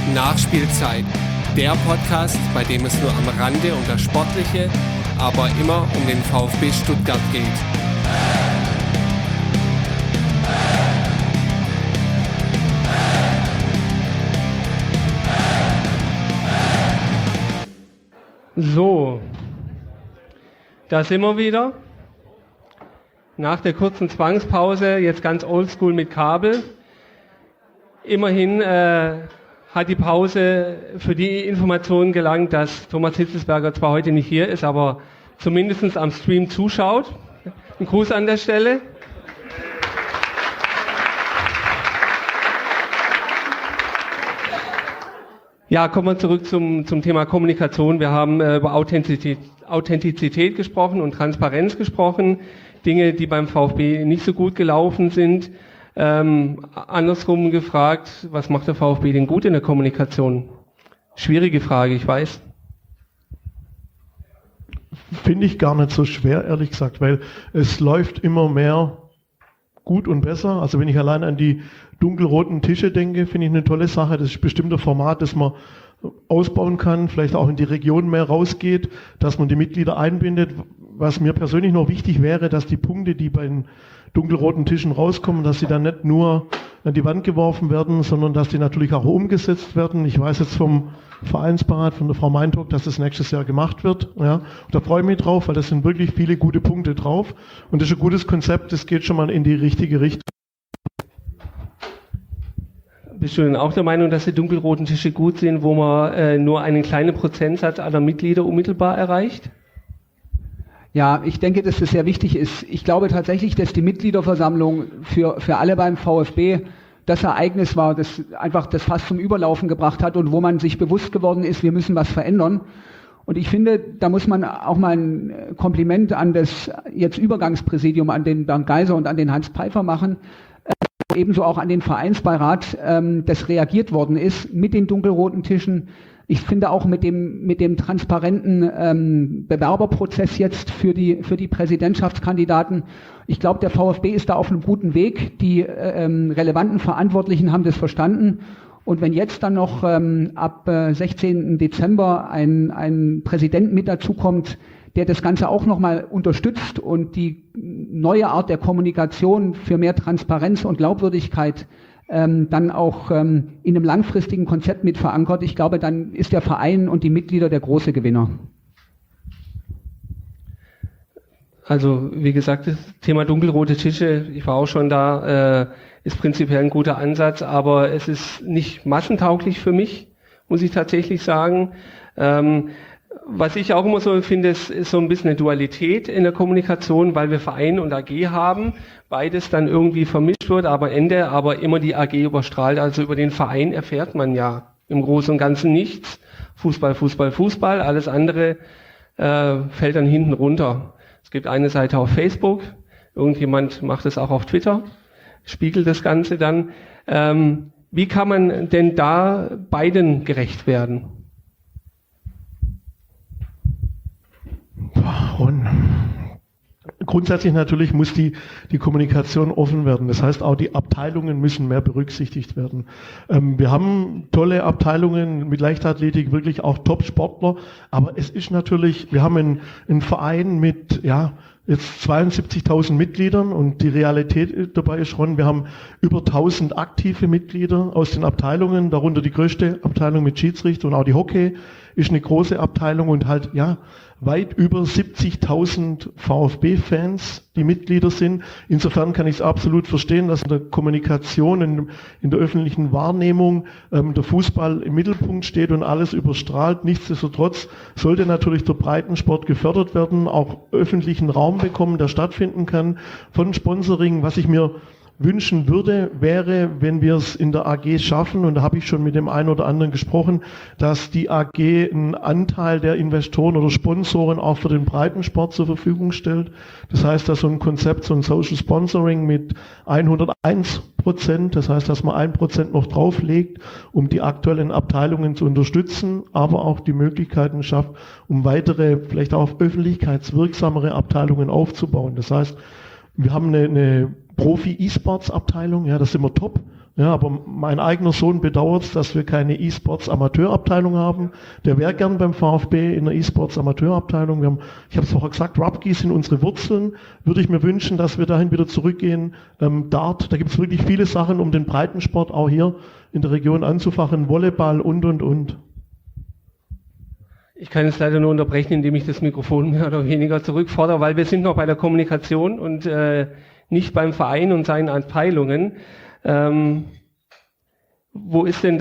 Nachspielzeit, der Podcast, bei dem es nur am Rande um das Sportliche, aber immer um den VfB Stuttgart geht. So, da sind wir wieder. Nach der kurzen Zwangspause, jetzt ganz oldschool mit Kabel. Immerhin hat die Pause für die Information gelangt, dass Thomas Hitzelsberger zwar heute nicht hier ist, aber zumindest am Stream zuschaut. Ein Gruß an der Stelle. Ja, kommen wir zurück zum Thema Kommunikation. Wir haben über Authentizität gesprochen und Transparenz gesprochen. Dinge, die beim VfB nicht so gut gelaufen sind. Andersrum gefragt, was macht der VfB denn gut in der Kommunikation? Schwierige Frage, ich weiß. Finde ich gar nicht so schwer, ehrlich gesagt, weil es läuft immer mehr gut und besser. Also wenn ich allein an die dunkelroten Tische denke, finde ich eine tolle Sache. Das ist bestimmt ein Format, das man ausbauen kann, vielleicht auch in die Region mehr rausgeht, dass man die Mitglieder einbindet. Was mir persönlich noch wichtig wäre, dass die Punkte, die bei den dunkelroten Tischen rauskommen, dass sie dann nicht nur an die Wand geworfen werden, sondern dass die natürlich auch umgesetzt werden. Ich weiß jetzt vom Vereinsbeirat, von der Frau Meintock, dass das nächstes Jahr gemacht wird. Ja. Und da freue ich mich drauf, weil das sind wirklich viele gute Punkte drauf. Und das ist ein gutes Konzept, das geht schon mal in die richtige Richtung. Bist du denn auch der Meinung, dass die dunkelroten Tische gut sind, wo man nur einen kleinen Prozentsatz aller Mitglieder unmittelbar erreicht? Ja, ich denke, dass das sehr wichtig ist. Ich glaube tatsächlich, dass die Mitgliederversammlung für alle beim VfB das Ereignis war, das einfach das Fass zum Überlaufen gebracht hat und wo man sich bewusst geworden ist, wir müssen was verändern. Und ich finde, da muss man auch mal ein Kompliment an das jetzt Übergangspräsidium, an den Bernd Geiser und an den Hans Pfeiffer machen, ebenso auch an den Vereinsbeirat, das reagiert worden ist mit den dunkelroten Tischen. Ich finde auch mit dem transparenten Bewerberprozess jetzt für die Präsidentschaftskandidaten. Ich glaube, der VfB ist da auf einem guten Weg. Die relevanten Verantwortlichen haben das verstanden. Und wenn jetzt dann noch ab 16. Dezember ein Präsident mit dazukommt, der das Ganze auch nochmal unterstützt und die neue Art der Kommunikation für mehr Transparenz und Glaubwürdigkeit dann auch in einem langfristigen Konzept mit verankert. Ich glaube, dann ist der Verein und die Mitglieder der große Gewinner. Also wie gesagt, das Thema dunkelrote Tische, ich war auch schon da, ist prinzipiell ein guter Ansatz, aber es ist nicht massentauglich für mich, muss ich tatsächlich sagen. Was ich auch immer so finde, ist so ein bisschen eine Dualität in der Kommunikation, weil wir Verein und AG haben, beides dann irgendwie vermischt wird, aber immer die AG überstrahlt. Also über den Verein erfährt man ja im Großen und Ganzen nichts. Fußball, Fußball, Fußball, alles andere fällt dann hinten runter. Es gibt eine Seite auf Facebook, irgendjemand macht es auch auf Twitter, spiegelt das Ganze dann. Wie kann man denn da beiden gerecht werden? Und grundsätzlich natürlich muss die Kommunikation offen werden. Das heißt, auch die Abteilungen müssen mehr berücksichtigt werden. Wir haben tolle Abteilungen mit Leichtathletik, wirklich auch Top-Sportler. Aber es ist natürlich, wir haben einen Verein mit, jetzt 72.000 Mitgliedern und die Realität dabei ist schon, wir haben über 1.000 aktive Mitglieder aus den Abteilungen, darunter die größte Abteilung mit Schiedsrichter und auch die Hockey ist eine große Abteilung und halt, weit über 70.000 VfB-Fans, die Mitglieder sind. Insofern kann ich es absolut verstehen, dass in der Kommunikation, in der öffentlichen Wahrnehmung der Fußball im Mittelpunkt steht und alles überstrahlt. Nichtsdestotrotz sollte natürlich der Breitensport gefördert werden, auch öffentlichen Raum bekommen, der stattfinden kann, von Sponsoring. Was ich mir wünschen würde, wäre, wenn wir es in der AG schaffen, und da habe ich schon mit dem einen oder anderen gesprochen, dass die AG einen Anteil der Investoren oder Sponsoren auch für den Breitensport zur Verfügung stellt. Das heißt, dass so ein Konzept, so ein Social Sponsoring mit 101%, das heißt, dass man 1% noch drauflegt, um die aktuellen Abteilungen zu unterstützen, aber auch die Möglichkeiten schafft, um weitere, vielleicht auch öffentlichkeitswirksamere Abteilungen aufzubauen. Das heißt, wir haben eine Profi-E-Sports-Abteilung, ja, das sind wir top. Ja, aber mein eigener Sohn bedauert es, dass wir keine E-Sports-Amateurabteilung haben. Der wäre gern beim VfB in der E-Sports-Amateurabteilung. Ich habe es vorher gesagt, Rugby sind unsere Wurzeln. Würde ich mir wünschen, dass wir dahin wieder zurückgehen. Dart, da gibt es wirklich viele Sachen, um den Breitensport auch hier in der Region anzufachen. Volleyball und. Ich kann es leider nur unterbrechen, indem ich das Mikrofon mehr oder weniger zurückfordere, weil wir sind noch bei der Kommunikation und nicht beim Verein und seinen Abteilungen. Wo ist denn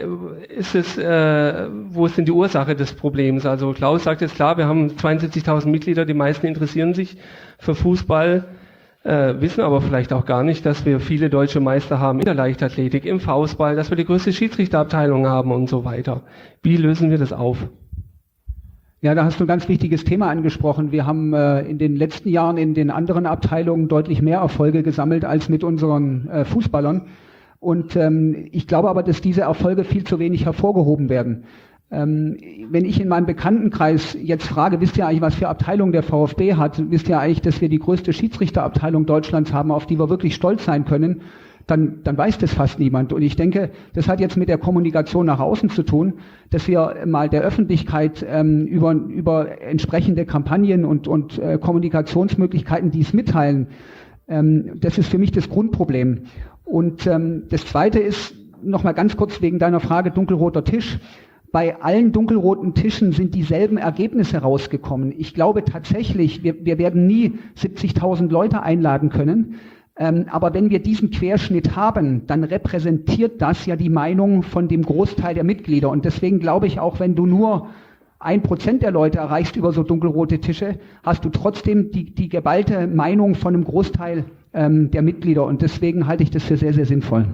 die Ursache des Problems? Also Klaus sagt es klar, wir haben 72.000 Mitglieder, die meisten interessieren sich für Fußball, wissen aber vielleicht auch gar nicht, dass wir viele deutsche Meister haben in der Leichtathletik, im Faustball, dass wir die größte Schiedsrichterabteilung haben und so weiter. Wie lösen wir das auf? Ja, da hast du ein ganz wichtiges Thema angesprochen. Wir haben in den letzten Jahren in den anderen Abteilungen deutlich mehr Erfolge gesammelt als mit unseren Fußballern. Und ich glaube aber, dass diese Erfolge viel zu wenig hervorgehoben werden. Wenn ich in meinem Bekanntenkreis jetzt frage, wisst ihr eigentlich, was für Abteilung der VfB hat? Wisst ihr eigentlich, dass wir die größte Schiedsrichterabteilung Deutschlands haben, auf die wir wirklich stolz sein können? Dann weiß das fast niemand. Und ich denke, das hat jetzt mit der Kommunikation nach außen zu tun, dass wir mal der Öffentlichkeit über entsprechende Kampagnen und Kommunikationsmöglichkeiten dies mitteilen. Das ist für mich das Grundproblem. Und das Zweite ist, nochmal ganz kurz wegen deiner Frage, dunkelroter Tisch. Bei allen dunkelroten Tischen sind dieselben Ergebnisse rausgekommen. Ich glaube tatsächlich, wir werden nie 70.000 Leute einladen können. Aber wenn wir diesen Querschnitt haben, dann repräsentiert das ja die Meinung von dem Großteil der Mitglieder. Und deswegen glaube ich auch, wenn du nur 1% der Leute erreichst über so dunkelrote Tische, hast du trotzdem die geballte Meinung von einem Großteil der Mitglieder. Und deswegen halte ich das für sehr, sehr sinnvoll.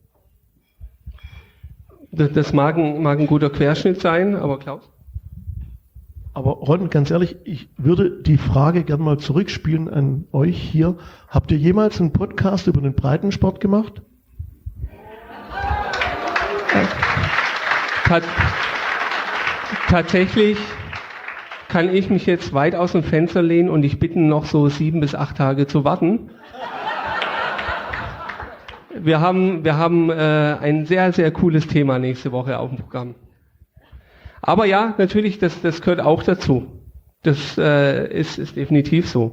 Das mag ein guter Querschnitt sein, aber Klaus? Aber Ron, ganz ehrlich, ich würde die Frage gerne mal zurückspielen an euch hier. Habt ihr jemals einen Podcast über den Breitensport gemacht? Tatsächlich kann ich mich jetzt weit aus dem Fenster lehnen und ich bitte noch so 7 bis 8 Tage zu warten. Wir haben ein sehr, sehr cooles Thema nächste Woche auf dem Programm. Aber ja, natürlich, das gehört auch dazu. Das ist definitiv so.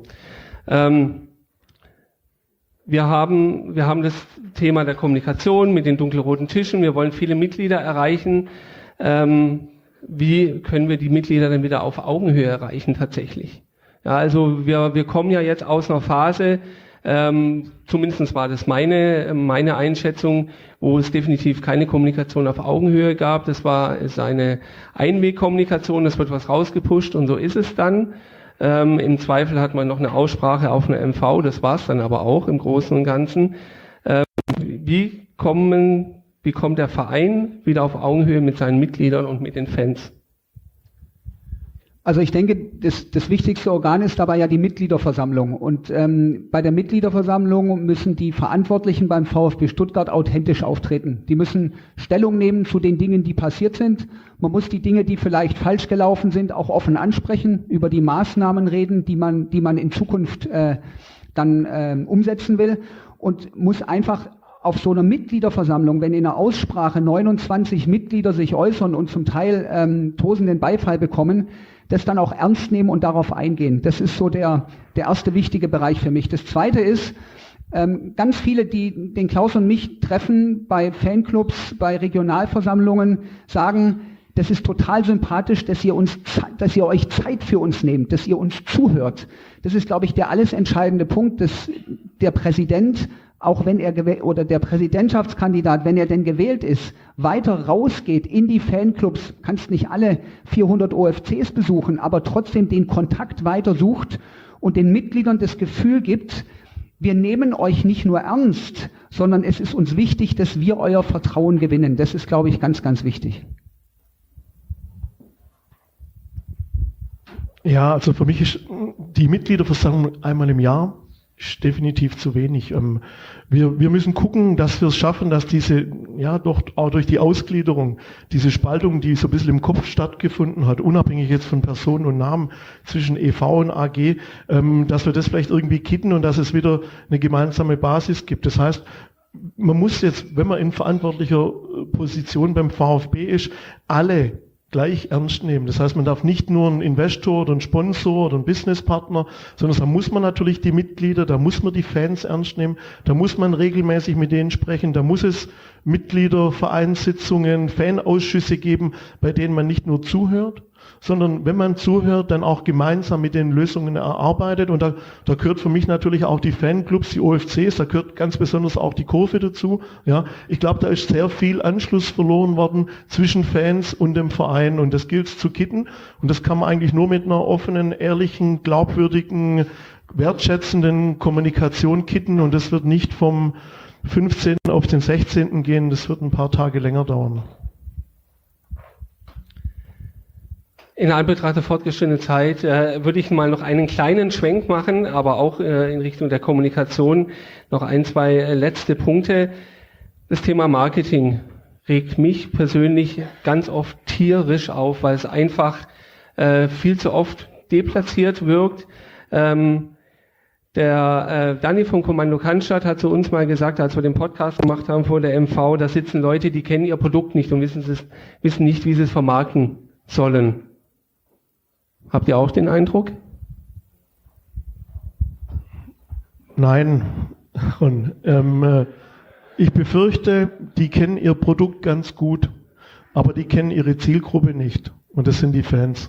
Wir haben das Thema der Kommunikation mit den dunkelroten Tischen. Wir wollen viele Mitglieder erreichen. Wie können wir die Mitglieder dann wieder auf Augenhöhe erreichen tatsächlich? Ja, also wir kommen ja jetzt aus einer Phase, zumindest war das meine Einschätzung, wo es definitiv keine Kommunikation auf Augenhöhe gab. Das ist eine Einwegkommunikation, das wird was rausgepusht und so ist es dann. Im Zweifel hat man noch eine Aussprache auf einer MV, das war es dann aber auch im Großen und Ganzen. Wie kommt der Verein wieder auf Augenhöhe mit seinen Mitgliedern und mit den Fans? Also ich denke, das wichtigste Organ ist dabei ja die Mitgliederversammlung. Und bei der Mitgliederversammlung müssen die Verantwortlichen beim VfB Stuttgart authentisch auftreten. Die müssen Stellung nehmen zu den Dingen, die passiert sind. Man muss die Dinge, die vielleicht falsch gelaufen sind, auch offen ansprechen, über die Maßnahmen reden, die man in Zukunft dann umsetzen will. Und muss einfach auf so einer Mitgliederversammlung, wenn in einer Aussprache 29 Mitglieder sich äußern und zum Teil tosenden Beifall bekommen, das dann auch ernst nehmen und darauf eingehen. Das ist so der erste wichtige Bereich für mich. Das zweite ist, ganz viele, die den Klaus und mich treffen bei Fanclubs, bei Regionalversammlungen, sagen, das ist total sympathisch, dass ihr euch Zeit für uns nehmt, dass ihr uns zuhört. Das ist, glaube ich, der alles entscheidende Punkt, dass der Präsident, auch wenn er oder der Präsidentschaftskandidat, wenn er denn gewählt ist, weiter rausgeht in die Fanclubs, kannst nicht alle 400 OFCs besuchen, aber trotzdem den Kontakt weiter sucht und den Mitgliedern das Gefühl gibt, wir nehmen euch nicht nur ernst, sondern es ist uns wichtig, dass wir euer Vertrauen gewinnen. Das ist, glaube ich, ganz, ganz wichtig. Ja, also für mich ist die Mitgliederversammlung einmal im Jahr ist definitiv zu wenig. Wir müssen gucken, dass wir es schaffen, dass diese, ja doch auch durch die Ausgliederung, diese Spaltung, die so ein bisschen im Kopf stattgefunden hat, unabhängig jetzt von Personen und Namen zwischen EV und AG, dass wir das vielleicht irgendwie kitten und dass es wieder eine gemeinsame Basis gibt. Das heißt, man muss jetzt, wenn man in verantwortlicher Position beim VfB ist, alle gleich ernst nehmen. Das heißt, man darf nicht nur einen Investor oder einen Sponsor oder einen Businesspartner, sondern da muss man natürlich die Mitglieder, da muss man die Fans ernst nehmen, da muss man regelmäßig mit denen sprechen, da muss es Mitglieder, Vereinssitzungen, Fanausschüsse geben, bei denen man nicht nur zuhört, sondern wenn man zuhört, dann auch gemeinsam mit den Lösungen erarbeitet. Und da gehört für mich natürlich auch die Fanclubs, die OFCs, da gehört ganz besonders auch die Kurve dazu. Ja, ich glaube, da ist sehr viel Anschluss verloren worden zwischen Fans und dem Verein und das gilt es zu kitten. Und das kann man eigentlich nur mit einer offenen, ehrlichen, glaubwürdigen, wertschätzenden Kommunikation kitten und das wird nicht vom 15. auf den 16. gehen, das wird ein paar Tage länger dauern. In Anbetracht der fortgeschrittenen Zeit würde ich mal noch einen kleinen Schwenk machen, aber auch in Richtung der Kommunikation noch ein, zwei letzte Punkte. Das Thema Marketing regt mich persönlich ganz oft tierisch auf, weil es einfach viel zu oft deplatziert wirkt. Der Danny vom Kommando Cannstatt hat zu uns mal gesagt, als wir den Podcast gemacht haben vor der MV, da sitzen Leute, die kennen ihr Produkt nicht und wissen nicht, wie sie es vermarkten sollen. Habt ihr auch den Eindruck? Nein. Und, ich befürchte, die kennen ihr Produkt ganz gut, aber die kennen ihre Zielgruppe nicht. Und das sind die Fans.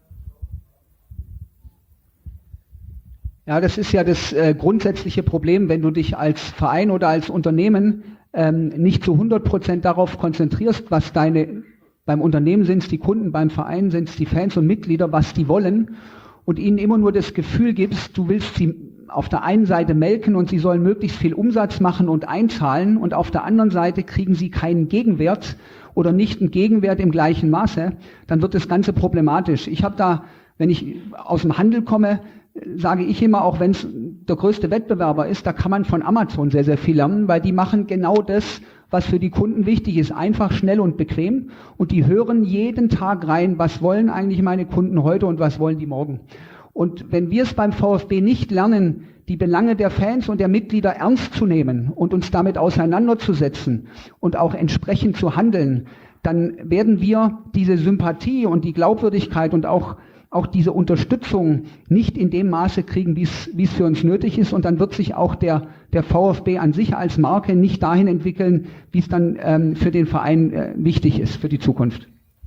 Ja, das ist ja das grundsätzliche Problem, wenn du dich als Verein oder als Unternehmen nicht zu 100% darauf konzentrierst, was beim Unternehmen sind es die Kunden, beim Verein sind es die Fans und Mitglieder, was die wollen und ihnen immer nur das Gefühl gibst, du willst sie auf der einen Seite melken und sie sollen möglichst viel Umsatz machen und einzahlen und auf der anderen Seite kriegen sie keinen Gegenwert oder nicht einen Gegenwert im gleichen Maße, dann wird das Ganze problematisch. Ich habe da, wenn ich aus dem Handel komme, sage ich immer, auch wenn es der größte Wettbewerber ist, da kann man von Amazon sehr, sehr viel lernen, weil die machen genau das, was für die Kunden wichtig ist, einfach, schnell und bequem und die hören jeden Tag rein, was wollen eigentlich meine Kunden heute und was wollen die morgen. Und wenn wir es beim VfB nicht lernen, die Belange der Fans und der Mitglieder ernst zu nehmen und uns damit auseinanderzusetzen und auch entsprechend zu handeln, dann werden wir diese Sympathie und die Glaubwürdigkeit und auch diese Unterstützung nicht in dem Maße kriegen, wie es für uns nötig ist. Und dann wird sich auch der VfB an sich als Marke nicht dahin entwickeln, wie es dann für den Verein wichtig ist für die Zukunft.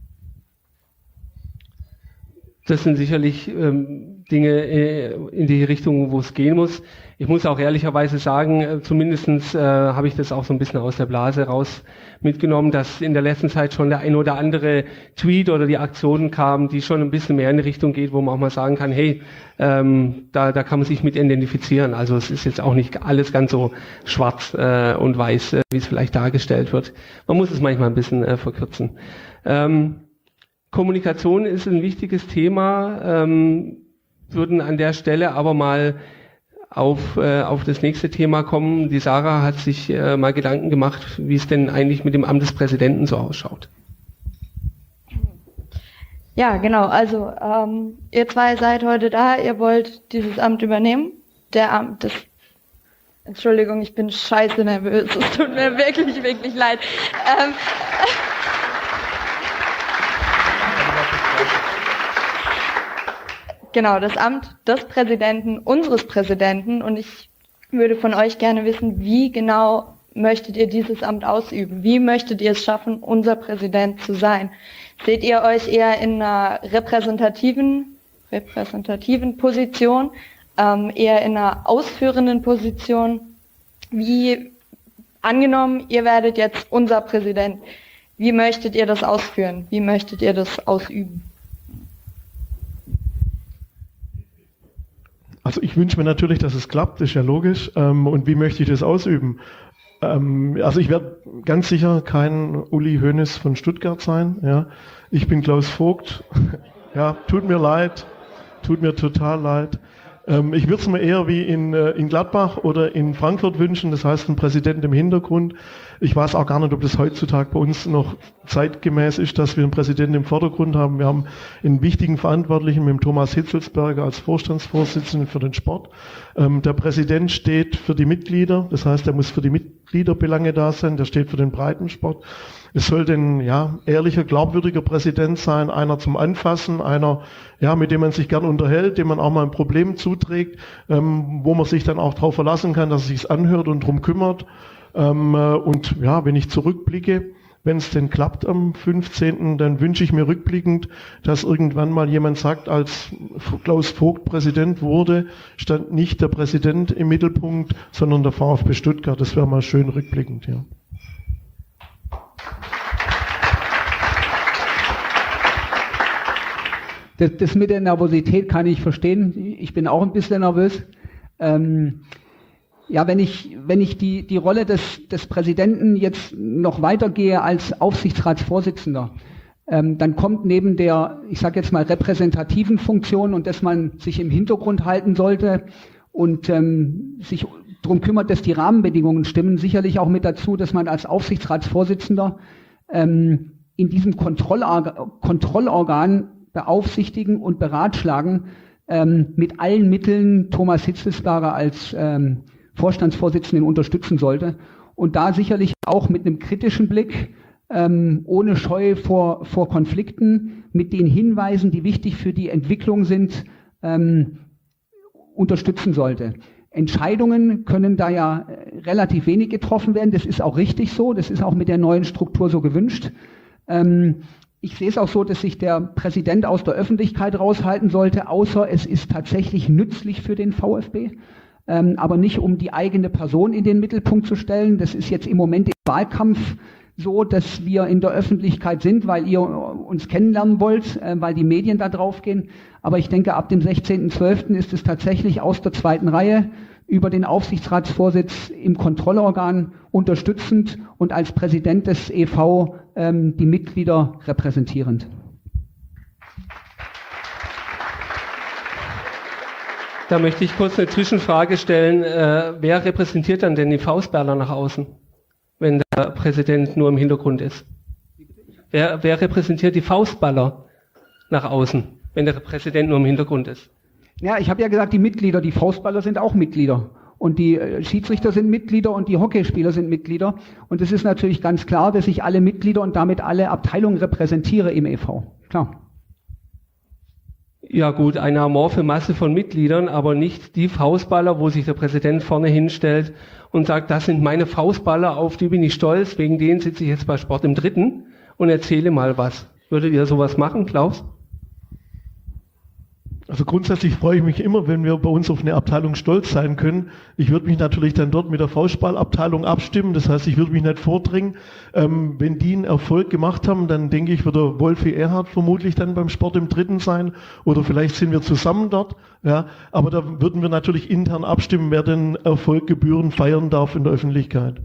Das sind sicherlich Dinge in die Richtung, wo es gehen muss. Ich muss auch ehrlicherweise sagen, zumindestens habe ich das auch so ein bisschen aus der Blase raus mitgenommen, dass in der letzten Zeit schon der ein oder andere Tweet oder die Aktionen kamen, die schon ein bisschen mehr in die Richtung geht, wo man auch mal sagen kann, hey, da kann man sich mit identifizieren. Also es ist jetzt auch nicht alles ganz so schwarz und weiß, wie es vielleicht dargestellt wird. Man muss es manchmal ein bisschen verkürzen. Kommunikation ist ein wichtiges Thema, würden an der Stelle aber mal auf das nächste Thema kommen. Die Sarah hat sich mal Gedanken gemacht, wie es denn eigentlich mit dem Amt des Präsidenten so ausschaut. Ja, genau. Also ihr zwei seid heute da, ihr wollt dieses Amt übernehmen. Entschuldigung, ich bin scheiße nervös. Es tut mir wirklich, wirklich leid. Genau, das Amt des Präsidenten, unseres Präsidenten, und ich würde von euch gerne wissen, wie genau möchtet ihr dieses Amt ausüben? Wie möchtet ihr es schaffen, unser Präsident zu sein? Seht ihr euch eher in einer repräsentativen Position, eher in einer ausführenden Position? Wie angenommen, ihr werdet jetzt unser Präsident. Wie möchtet ihr das ausführen? Wie möchtet ihr das ausüben? Also ich wünsche mir natürlich, dass es klappt, ist ja logisch. Und wie möchte ich das ausüben? Also ich werde ganz sicher kein Uli Hoeneß von Stuttgart sein. Ja. Ich bin Klaus Vogt. Ja, tut mir leid, tut mir total leid. Ich würde es mir eher wie in Gladbach oder in Frankfurt wünschen, das heißt ein Präsident im Hintergrund. Ich weiß auch gar nicht, ob das heutzutage bei uns noch zeitgemäß ist, dass wir einen Präsidenten im Vordergrund haben. Wir haben einen wichtigen Verantwortlichen mit dem Thomas Hitzelsberger als Vorstandsvorsitzenden für den Sport. Der Präsident steht für die Mitglieder, das heißt, er muss für die Mitgliederbelange da sein, der steht für den Breitensport. Es sollte ein ehrlicher, glaubwürdiger Präsident sein, einer zum Anfassen, einer, mit dem man sich gern unterhält, dem man auch mal ein Problem zuträgt, wo man sich dann auch darauf verlassen kann, dass er sich's anhört und drum kümmert. Und wenn ich zurückblicke, wenn es denn klappt am 15., dann wünsche ich mir rückblickend, dass irgendwann mal jemand sagt, als Klaus Vogt Präsident wurde, stand nicht der Präsident im Mittelpunkt, sondern der VfB Stuttgart. Das wäre mal schön rückblickend, ja. Das mit der Nervosität kann ich verstehen. Ich bin auch ein bisschen nervös. Wenn ich die Rolle des Präsidenten jetzt noch weitergehe als Aufsichtsratsvorsitzender, dann kommt neben der, ich sage jetzt mal, repräsentativen Funktion und dass man sich im Hintergrund halten sollte und sich darum kümmert, dass die Rahmenbedingungen stimmen, sicherlich auch mit dazu, dass man als Aufsichtsratsvorsitzender in diesem Kontrollorgan beaufsichtigen und beratschlagen, mit allen Mitteln Thomas Hitzelsberger als Vorstandsvorsitzenden unterstützen sollte und da sicherlich auch mit einem kritischen Blick, ohne Scheu vor Konflikten, mit den Hinweisen, die wichtig für die Entwicklung sind, unterstützen sollte. Entscheidungen können da ja relativ wenig getroffen werden, das ist auch richtig so, das ist auch mit der neuen Struktur so gewünscht. Ich sehe es auch so, dass sich der Präsident aus der Öffentlichkeit raushalten sollte, außer es ist tatsächlich nützlich für den VfB, aber nicht um die eigene Person in den Mittelpunkt zu stellen. Das ist jetzt im Moment im Wahlkampf so, dass wir in der Öffentlichkeit sind, weil ihr uns kennenlernen wollt, weil die Medien da drauf gehen. Aber ich denke, ab dem 16.12. ist es tatsächlich aus der zweiten Reihe über den Aufsichtsratsvorsitz im Kontrollorgan unterstützend und als Präsident des e.V. Die Mitglieder repräsentierend. Da möchte ich kurz eine Zwischenfrage stellen. Wer repräsentiert dann denn die Faustballer nach außen, wenn der Präsident nur im Hintergrund ist? Wer repräsentiert die Faustballer nach außen, wenn der Präsident nur im Hintergrund ist? Ja, ich habe ja gesagt, die Mitglieder, die Faustballer sind auch Mitglieder. Und die Schiedsrichter sind Mitglieder und die Hockeyspieler sind Mitglieder. Und es ist natürlich ganz klar, dass ich alle Mitglieder und damit alle Abteilungen repräsentiere im e.V. Klar. Ja gut, eine amorphe Masse von Mitgliedern, aber nicht die Faustballer, wo sich der Präsident vorne hinstellt und sagt, das sind meine Faustballer, auf die bin ich stolz, wegen denen sitze ich jetzt bei Sport im Dritten und erzähle mal was. Würdet ihr sowas machen, Klaus? Also grundsätzlich freue ich mich immer, wenn wir bei uns auf eine Abteilung stolz sein können. Ich würde mich natürlich dann dort mit der Faustballabteilung abstimmen. Das heißt, ich würde mich nicht vordringen. Wenn die einen Erfolg gemacht haben, dann denke ich, wird der Wolfi Erhard vermutlich dann beim Sport im Dritten sein. Oder vielleicht sind wir zusammen dort. Ja, aber da würden wir natürlich intern abstimmen, wer den Erfolg gebührend feiern darf in der Öffentlichkeit.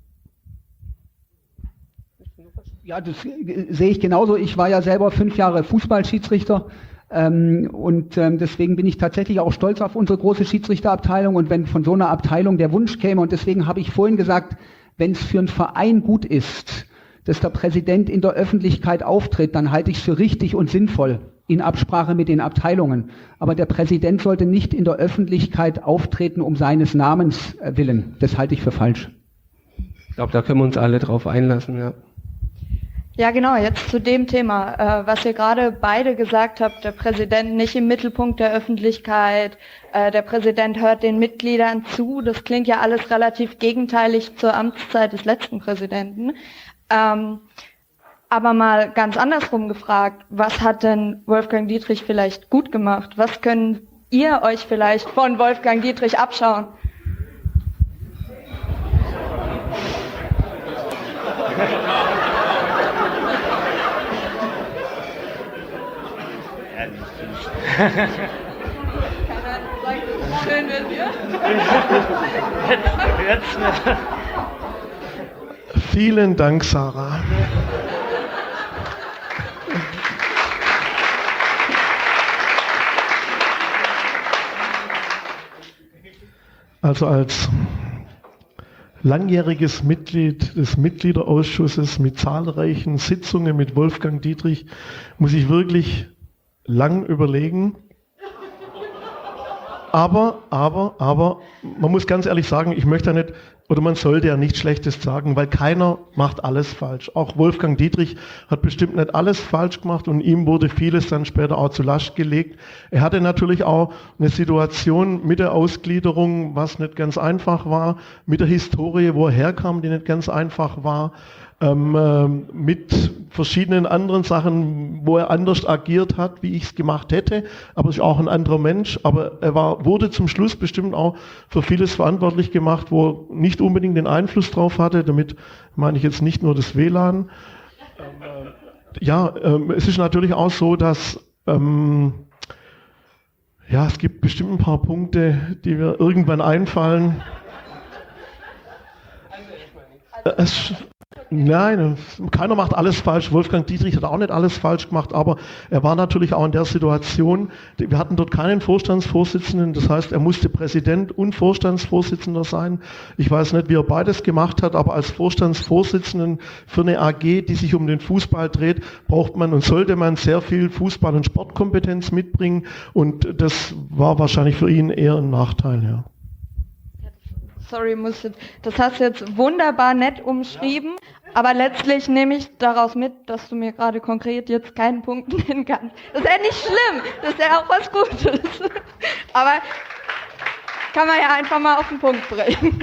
Ja, das sehe ich genauso. Ich war ja selber 5 Jahre Fußballschiedsrichter. Deswegen bin ich tatsächlich auch stolz auf unsere große Schiedsrichterabteilung und wenn von so einer Abteilung der Wunsch käme und deswegen habe ich vorhin gesagt, wenn es für einen Verein gut ist, dass der Präsident in der Öffentlichkeit auftritt, dann halte ich es für richtig und sinnvoll in Absprache mit den Abteilungen. Aber der Präsident sollte nicht in der Öffentlichkeit auftreten um seines Namens willen. Das halte ich für falsch. Ich glaube, da können wir uns alle drauf einlassen, ja. Ja, genau, jetzt zu dem Thema, was ihr gerade beide gesagt habt, der Präsident nicht im Mittelpunkt der Öffentlichkeit, der Präsident hört den Mitgliedern zu, das klingt ja alles relativ gegenteilig zur Amtszeit des letzten Präsidenten. Aber mal ganz andersrum gefragt, was hat denn Wolfgang Dietrich vielleicht gut gemacht? Was können ihr euch vielleicht von Wolfgang Dietrich abschauen? Schön mit dir. Vielen Dank, Sarah. Also als langjähriges Mitglied des Mitgliederausschusses mit zahlreichen Sitzungen mit Wolfgang Dietrich muss ich wirklich lang überlegen. Aber, man muss ganz ehrlich sagen, ich möchte ja nicht, oder man sollte ja nichts Schlechtes sagen, weil keiner macht alles falsch. Auch Wolfgang Dietrich hat bestimmt nicht alles falsch gemacht und ihm wurde vieles dann später auch zu Last gelegt. Er hatte natürlich auch eine Situation mit der Ausgliederung, was nicht ganz einfach war, mit der Historie, wo er herkam, die nicht ganz einfach war, mit verschiedenen anderen Sachen, wo er anders agiert hat, wie ich es gemacht hätte, aber ist auch ein anderer Mensch, aber er wurde zum Schluss bestimmt auch für vieles verantwortlich gemacht, wo er nicht unbedingt den Einfluss drauf hatte, damit meine ich jetzt nicht nur das WLAN. Es ist natürlich auch so, dass es gibt bestimmt ein paar Punkte, die mir irgendwann einfallen. Nein, keiner macht alles falsch. Wolfgang Dietrich hat auch nicht alles falsch gemacht, aber er war natürlich auch in der Situation, wir hatten dort keinen Vorstandsvorsitzenden, das heißt, er musste Präsident und Vorstandsvorsitzender sein. Ich weiß nicht, wie er beides gemacht hat, aber als Vorstandsvorsitzenden für eine AG, die sich um den Fußball dreht, braucht man und sollte man sehr viel Fußball- und Sportkompetenz mitbringen und das war wahrscheinlich für ihn eher ein Nachteil, ja. Sorry, das hast du jetzt wunderbar nett umschrieben, aber letztlich nehme ich daraus mit, dass du mir gerade konkret jetzt keinen Punkt nennen kannst. Das ist ja nicht schlimm, das ist ja auch was Gutes. Aber kann man ja einfach mal auf den Punkt bringen.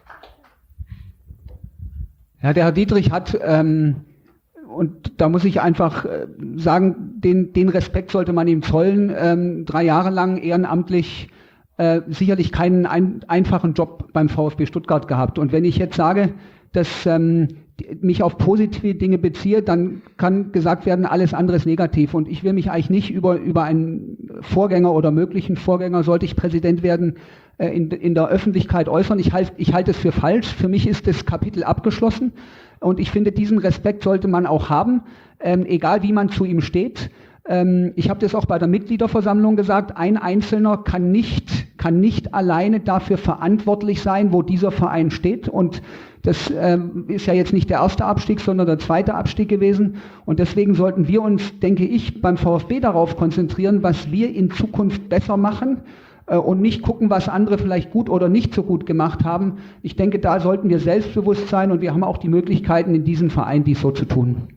Ja, der Herr Dietrich hat, und da muss ich einfach sagen, den Respekt sollte man ihm zollen, 3 Jahre lang ehrenamtlich sicherlich keinen einfachen Job beim VfB Stuttgart gehabt. Und wenn ich jetzt sage, dass mich auf positive Dinge beziehe, dann kann gesagt werden, alles andere ist negativ. Und ich will mich eigentlich nicht über einen Vorgänger oder möglichen Vorgänger, sollte ich Präsident werden, in der Öffentlichkeit äußern. Ich halte es für falsch. Für mich ist das Kapitel abgeschlossen. Und ich finde, diesen Respekt sollte man auch haben, egal wie man zu ihm steht. Ich habe das auch bei der Mitgliederversammlung gesagt, ein Einzelner kann nicht alleine dafür verantwortlich sein, wo dieser Verein steht. Und das ist ja jetzt nicht der erste Abstieg, sondern der zweite Abstieg gewesen. Und deswegen sollten wir uns, denke ich, beim VfB darauf konzentrieren, was wir in Zukunft besser machen und nicht gucken, was andere vielleicht gut oder nicht so gut gemacht haben. Ich denke, da sollten wir selbstbewusst sein und wir haben auch die Möglichkeiten, in diesem Verein dies so zu tun.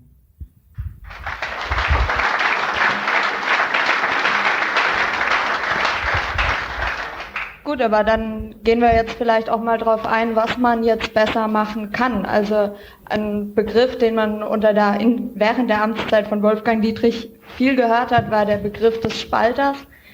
Gut, aber dann gehen wir jetzt vielleicht auch mal drauf ein, was man jetzt besser machen kann. Also ein Begriff, den man während der Amtszeit von Wolfgang Dietrich viel gehört hat, war der Begriff des Spalters.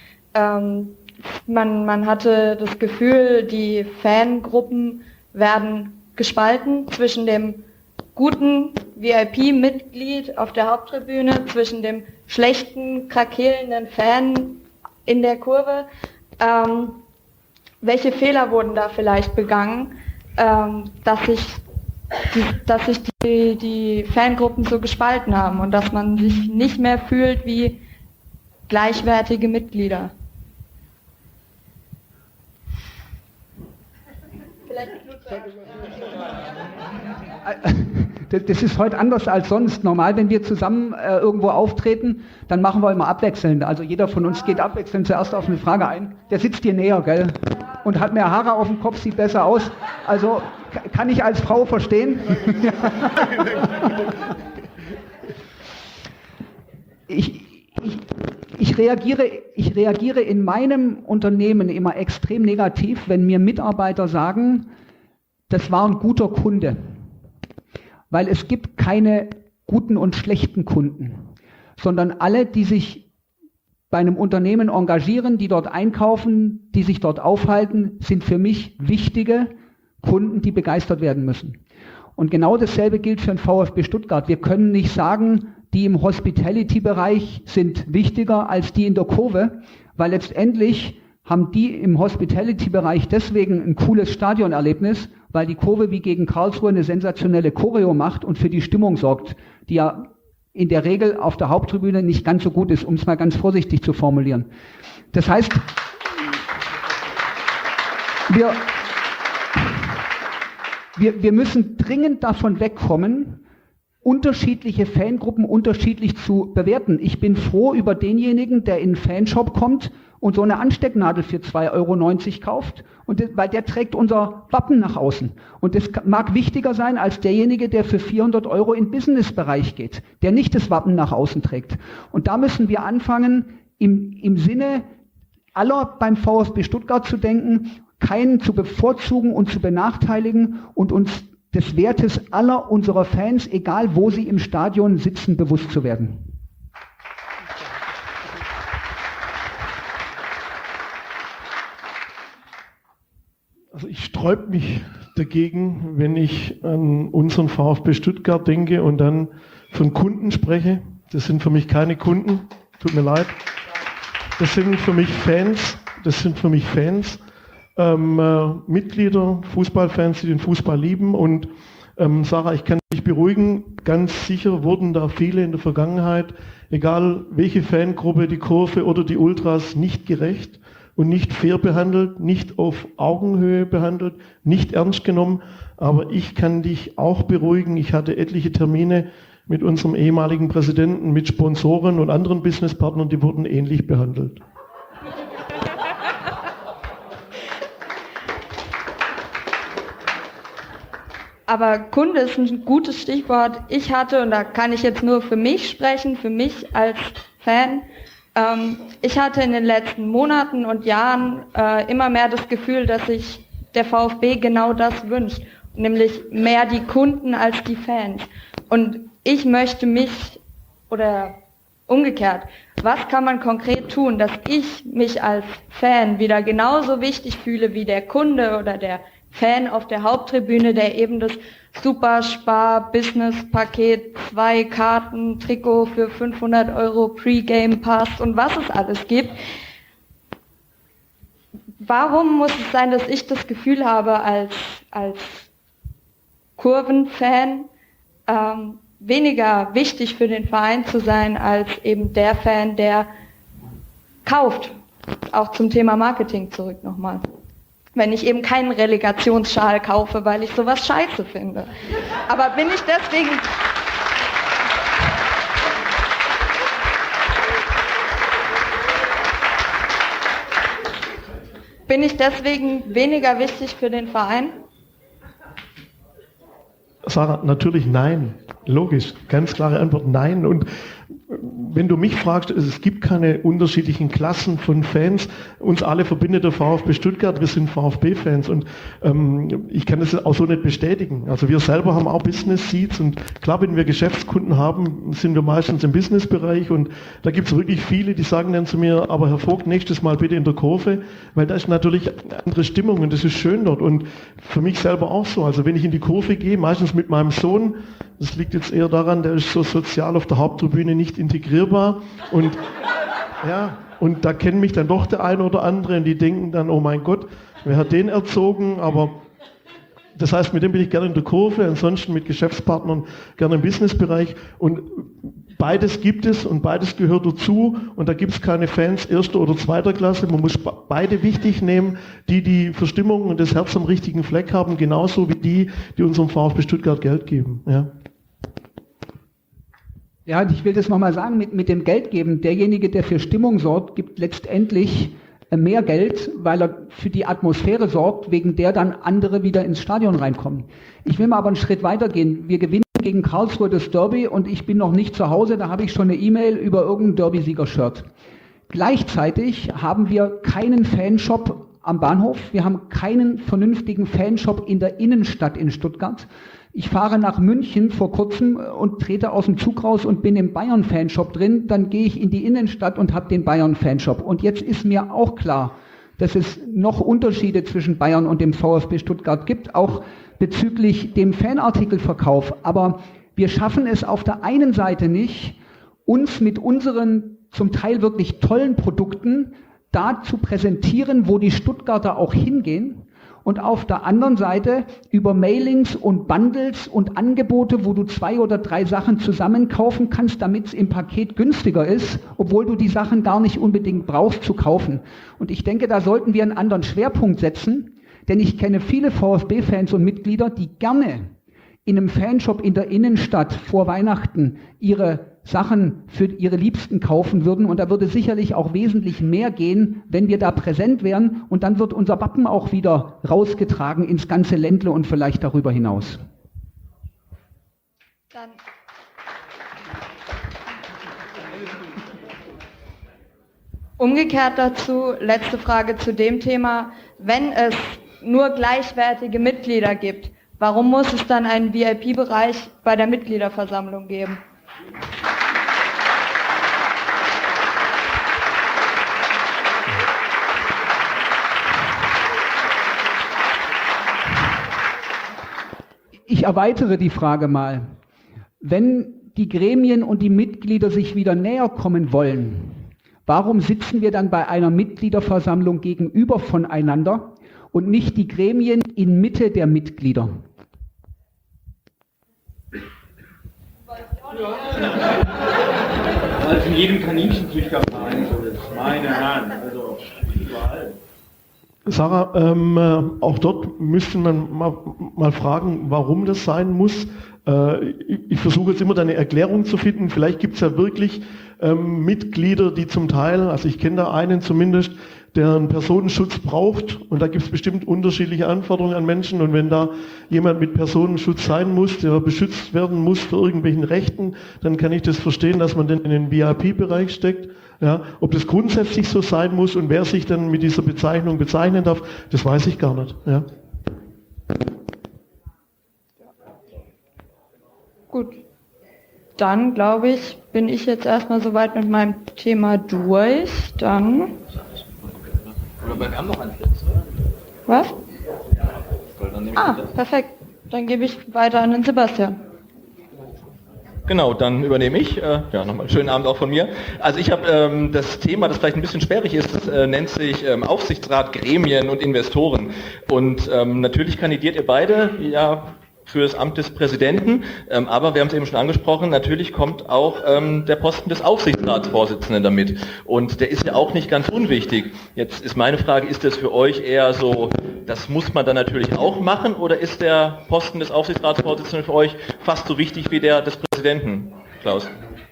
Man hatte das Gefühl, die Fangruppen werden gespalten zwischen dem guten VIP-Mitglied auf der Haupttribüne, zwischen dem schlechten, krakelnden Fan in der Kurve. Welche Fehler wurden da vielleicht begangen, dass sich die Fangruppen so gespalten haben und dass man sich nicht mehr fühlt wie gleichwertige Mitglieder? Das ist heute anders als sonst. Normal, wenn wir zusammen irgendwo auftreten, dann machen wir immer abwechselnd. Also jeder von uns geht abwechselnd zuerst auf eine Frage ein. Der sitzt dir näher, gell? Und hat mehr Haare auf dem Kopf, sieht besser aus. Also kann ich als Frau verstehen. Ich reagiere in meinem Unternehmen immer extrem negativ, wenn mir Mitarbeiter sagen, das war ein guter Kunde. Weil es gibt keine guten und schlechten Kunden, sondern alle, die sich bei einem Unternehmen engagieren, die dort einkaufen, die sich dort aufhalten, sind für mich wichtige Kunden, die begeistert werden müssen. Und genau dasselbe gilt für den VfB Stuttgart. Wir können nicht sagen, die im Hospitality-Bereich sind wichtiger als die in der Kurve, weil letztendlich haben die im Hospitality-Bereich deswegen ein cooles Stadionerlebnis, weil die Kurve wie gegen Karlsruhe eine sensationelle Choreo macht und für die Stimmung sorgt, die ja in der Regel auf der Haupttribüne nicht ganz so gut ist, um es mal ganz vorsichtig zu formulieren. Das heißt, Wir müssen dringend davon wegkommen, unterschiedliche Fangruppen unterschiedlich zu bewerten. Ich bin froh über denjenigen, der in einen Fanshop kommt und so eine Anstecknadel für 2,90 € kauft, weil der trägt unser Wappen nach außen. Und das mag wichtiger sein als derjenige, der für 400 € in den Businessbereich geht, der nicht das Wappen nach außen trägt. Und da müssen wir anfangen, im Sinne aller beim VfB Stuttgart zu denken, keinen zu bevorzugen und zu benachteiligen und uns des Wertes aller unserer Fans, egal wo sie im Stadion sitzen, bewusst zu werden. Also ich sträube mich dagegen, wenn ich an unseren VfB Stuttgart denke und dann von Kunden spreche. Das sind für mich keine Kunden, tut mir leid. Das sind für mich Fans, Mitglieder, Fußballfans, die den Fußball lieben. Und Sarah, ich kann dich beruhigen, ganz sicher wurden da viele in der Vergangenheit, egal welche Fangruppe, die Kurve oder die Ultras, nicht gerecht und nicht fair behandelt, nicht auf Augenhöhe behandelt, nicht ernst genommen. Aber ich kann dich auch beruhigen, ich hatte etliche Termine mit unserem ehemaligen Präsidenten, mit Sponsoren und anderen Businesspartnern, die wurden ähnlich behandelt. Aber Kunde ist ein gutes Stichwort. Ich hatte, und da kann ich jetzt nur für mich sprechen, für mich als Fan, ich hatte in den letzten Monaten und Jahren immer mehr das Gefühl, dass sich der VfB genau das wünscht, nämlich mehr die Kunden als die Fans. Und ich möchte mich, oder umgekehrt, was kann man konkret tun, dass ich mich als Fan wieder genauso wichtig fühle wie der Kunde oder der Fan auf der Haupttribüne, der eben das Superspar-Business-Paket, 2 Karten, Trikot für 500 € Pre-Game-Pass und was es alles gibt. Warum muss es sein, dass ich das Gefühl habe, als Kurvenfan weniger wichtig für den Verein zu sein, als eben der Fan, der kauft? Auch zum Thema Marketing zurück nochmal. Wenn ich eben keinen Relegationsschal kaufe, weil ich sowas scheiße finde. Aber bin ich deswegen weniger wichtig für den Verein? Sarah, natürlich nein. Logisch, ganz klare Antwort nein. Und wenn du mich fragst, es gibt keine unterschiedlichen Klassen von Fans. Uns alle verbindet der VfB Stuttgart, wir sind VfB-Fans und ich kann das auch so nicht bestätigen. Also wir selber haben auch Business Seats und klar, wenn wir Geschäftskunden haben, sind wir meistens im Businessbereich und da gibt es wirklich viele, die sagen dann zu mir, aber Herr Vogt, nächstes Mal bitte in der Kurve, weil da ist natürlich eine andere Stimmung und das ist schön dort und für mich selber auch so. Also wenn ich in die Kurve gehe, meistens mit meinem Sohn, das liegt jetzt eher daran, der ist so sozial auf der Haupttribüne nicht integrierbar und ja, und da kennen mich dann doch der eine oder andere und die denken dann, oh mein Gott, wer hat den erzogen, aber das heißt, mit dem bin ich gerne in der Kurve, ansonsten mit Geschäftspartnern gerne im Businessbereich und beides gibt es und beides gehört dazu und da gibt es keine Fans erster oder zweiter Klasse, man muss beide wichtig nehmen, die für Stimmung und das Herz am richtigen Fleck haben, genauso wie die unserem VfB Stuttgart Geld geben. Ja. Ja, und ich will das nochmal sagen, mit dem Geld geben, derjenige, der für Stimmung sorgt, gibt letztendlich mehr Geld, weil er für die Atmosphäre sorgt, wegen der dann andere wieder ins Stadion reinkommen. Ich will mal aber einen Schritt weitergehen. Wir gewinnen gegen Karlsruhe das Derby und ich bin noch nicht zu Hause, da habe ich schon eine E-Mail über irgendein Derby-Sieger-Shirt. Gleichzeitig haben wir keinen Fanshop am Bahnhof, wir haben keinen vernünftigen Fanshop in der Innenstadt in Stuttgart. Ich fahre nach München vor kurzem und trete aus dem Zug raus und bin im Bayern-Fanshop drin. Dann gehe ich in die Innenstadt und habe den Bayern-Fanshop. Und jetzt ist mir auch klar, dass es noch Unterschiede zwischen Bayern und dem VfB Stuttgart gibt, auch bezüglich dem Fanartikelverkauf. Aber wir schaffen es auf der einen Seite nicht, uns mit unseren zum Teil wirklich tollen Produkten da zu präsentieren, wo die Stuttgarter auch hingehen. Und auf der anderen Seite über Mailings und Bundles und Angebote, wo du 2 oder 3 Sachen zusammen kaufen kannst, damit es im Paket günstiger ist, obwohl du die Sachen gar nicht unbedingt brauchst zu kaufen. Und ich denke, da sollten wir einen anderen Schwerpunkt setzen, Denn ich kenne viele VfB-Fans und Mitglieder, die gerne in einem Fanshop in der Innenstadt vor Weihnachten ihre Sachen für ihre Liebsten kaufen würden. Und da würde sicherlich auch wesentlich mehr gehen, wenn wir da präsent wären. Und dann wird unser Wappen auch wieder rausgetragen ins ganze Ländle und vielleicht darüber hinaus. Dann umgekehrt dazu, letzte Frage zu dem Thema, wenn es nur gleichwertige Mitglieder gibt, warum muss es dann einen VIP-Bereich bei der Mitgliederversammlung geben? Ich erweitere die Frage mal. Wenn die Gremien und die Mitglieder sich wieder näher kommen wollen, warum sitzen wir dann bei einer Mitgliederversammlung gegenüber voneinander und nicht die Gremien in Mitte der Mitglieder? Also in jedem Kaninchenzüchterverein so ist, meine Herren, also überall. Sarah, auch dort müsste man mal fragen, warum das sein muss. Ich versuche jetzt immer da eine Erklärung zu finden. Vielleicht gibt es ja wirklich Mitglieder, die zum Teil, also ich kenne da einen zumindest, der einen Personenschutz braucht, und da gibt es bestimmt unterschiedliche Anforderungen an Menschen, und wenn da jemand mit Personenschutz sein muss, der beschützt werden muss für irgendwelchen Rechten, dann kann ich das verstehen, dass man den in den VIP-Bereich steckt. Ja, ob das grundsätzlich so sein muss und wer sich dann mit dieser Bezeichnung bezeichnen darf, das weiß ich gar nicht. Ja. Gut, dann glaube ich, bin ich jetzt erstmal soweit mit meinem Thema durch. Dann. Oder wir haben noch einen Platz, oder? Was? Perfekt. Dann gebe ich weiter an den Sebastian. Genau, dann übernehme ich. Ja, nochmal einen schönen Abend auch von mir. Also ich habe das Thema, das vielleicht ein bisschen sperrig ist, das nennt sich Aufsichtsrat, Gremien und Investoren. Und natürlich kandidiert ihr beide ja für das Amt des Präsidenten, aber wir haben es eben schon angesprochen, natürlich kommt auch der Posten des Aufsichtsratsvorsitzenden damit. Und der ist ja auch nicht ganz unwichtig. Jetzt ist meine Frage, ist das für euch eher so, das muss man dann natürlich auch machen, oder ist der Posten des Aufsichtsratsvorsitzenden für euch fast so wichtig wie der des Präsidenten, Klaus?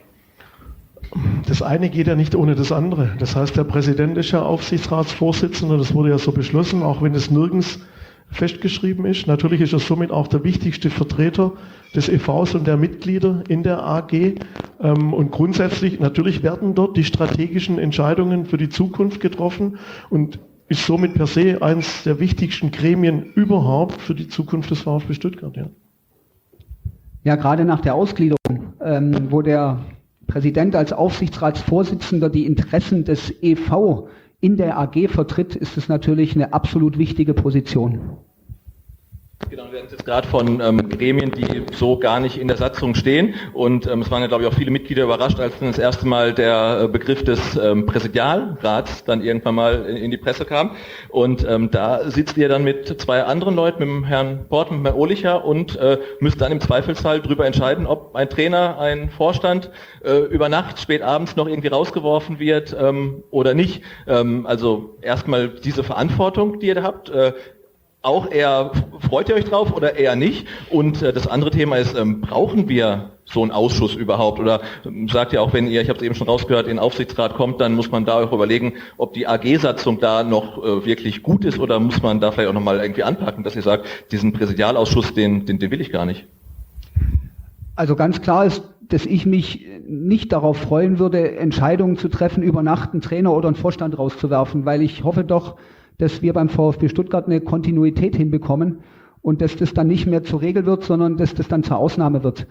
Das eine geht ja nicht ohne das andere. Das heißt, der Präsident ist ja Aufsichtsratsvorsitzender, das wurde ja so beschlossen, auch wenn es nirgends festgeschrieben ist. Natürlich ist er somit auch der wichtigste Vertreter des EVs und der Mitglieder in der AG. Und grundsätzlich, natürlich werden dort die strategischen Entscheidungen für die Zukunft getroffen und ist somit per se eines der wichtigsten Gremien überhaupt für die Zukunft des VfB Stuttgart. Ja, Ja, gerade nach der Ausgliederung, wo der Präsident als Aufsichtsratsvorsitzender die Interessen des EV in der AG vertritt, ist es natürlich eine absolut wichtige Position. Genau, wir werden jetzt gerade von Gremien, die so gar nicht in der Satzung stehen, und es waren ja, glaube ich, auch viele Mitglieder überrascht, als dann das erste Mal der Begriff des Präsidialrats dann irgendwann mal in die Presse kam, und da sitzt ihr dann mit zwei anderen Leuten, mit dem Herrn Port und mit Herrn Ohlicher, und müsst dann im Zweifelsfall darüber entscheiden, ob ein Trainer, ein Vorstand über Nacht, spät abends noch irgendwie rausgeworfen wird oder nicht. Also erstmal diese Verantwortung, die ihr da habt, auch eher, freut ihr euch drauf oder eher nicht? Und das andere Thema ist, brauchen wir so einen Ausschuss überhaupt? Oder sagt ihr auch, wenn ihr, ich habe es eben schon rausgehört, in den Aufsichtsrat kommt, dann muss man da auch überlegen, ob die AG-Satzung da noch wirklich gut ist, oder muss man da vielleicht auch nochmal irgendwie anpacken, dass ihr sagt, diesen Präsidialausschuss, den will ich gar nicht? Also ganz klar ist, dass ich mich nicht darauf freuen würde, Entscheidungen zu treffen, über Nacht einen Trainer oder einen Vorstand rauszuwerfen, weil ich hoffe doch, dass wir beim VfB Stuttgart eine Kontinuität hinbekommen und dass das dann nicht mehr zur Regel wird, sondern dass das dann zur Ausnahme wird.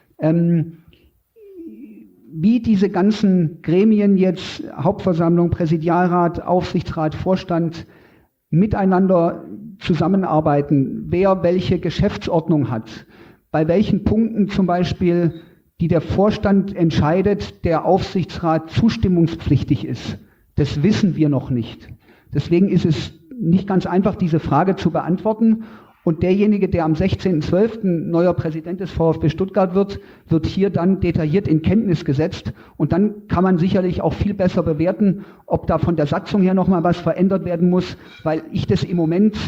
Wie diese ganzen Gremien jetzt, Hauptversammlung, Präsidialrat, Aufsichtsrat, Vorstand, miteinander zusammenarbeiten, wer welche Geschäftsordnung hat, bei welchen Punkten zum Beispiel, die der Vorstand entscheidet, der Aufsichtsrat zustimmungspflichtig ist, das wissen wir noch nicht. Deswegen ist es nicht ganz einfach, diese Frage zu beantworten. Und derjenige, der am 16.12. neuer Präsident des VfB Stuttgart wird hier dann detailliert in Kenntnis gesetzt. Und dann kann man sicherlich auch viel besser bewerten, ob da von der Satzung her nochmal was verändert werden muss, weil ich das im Moment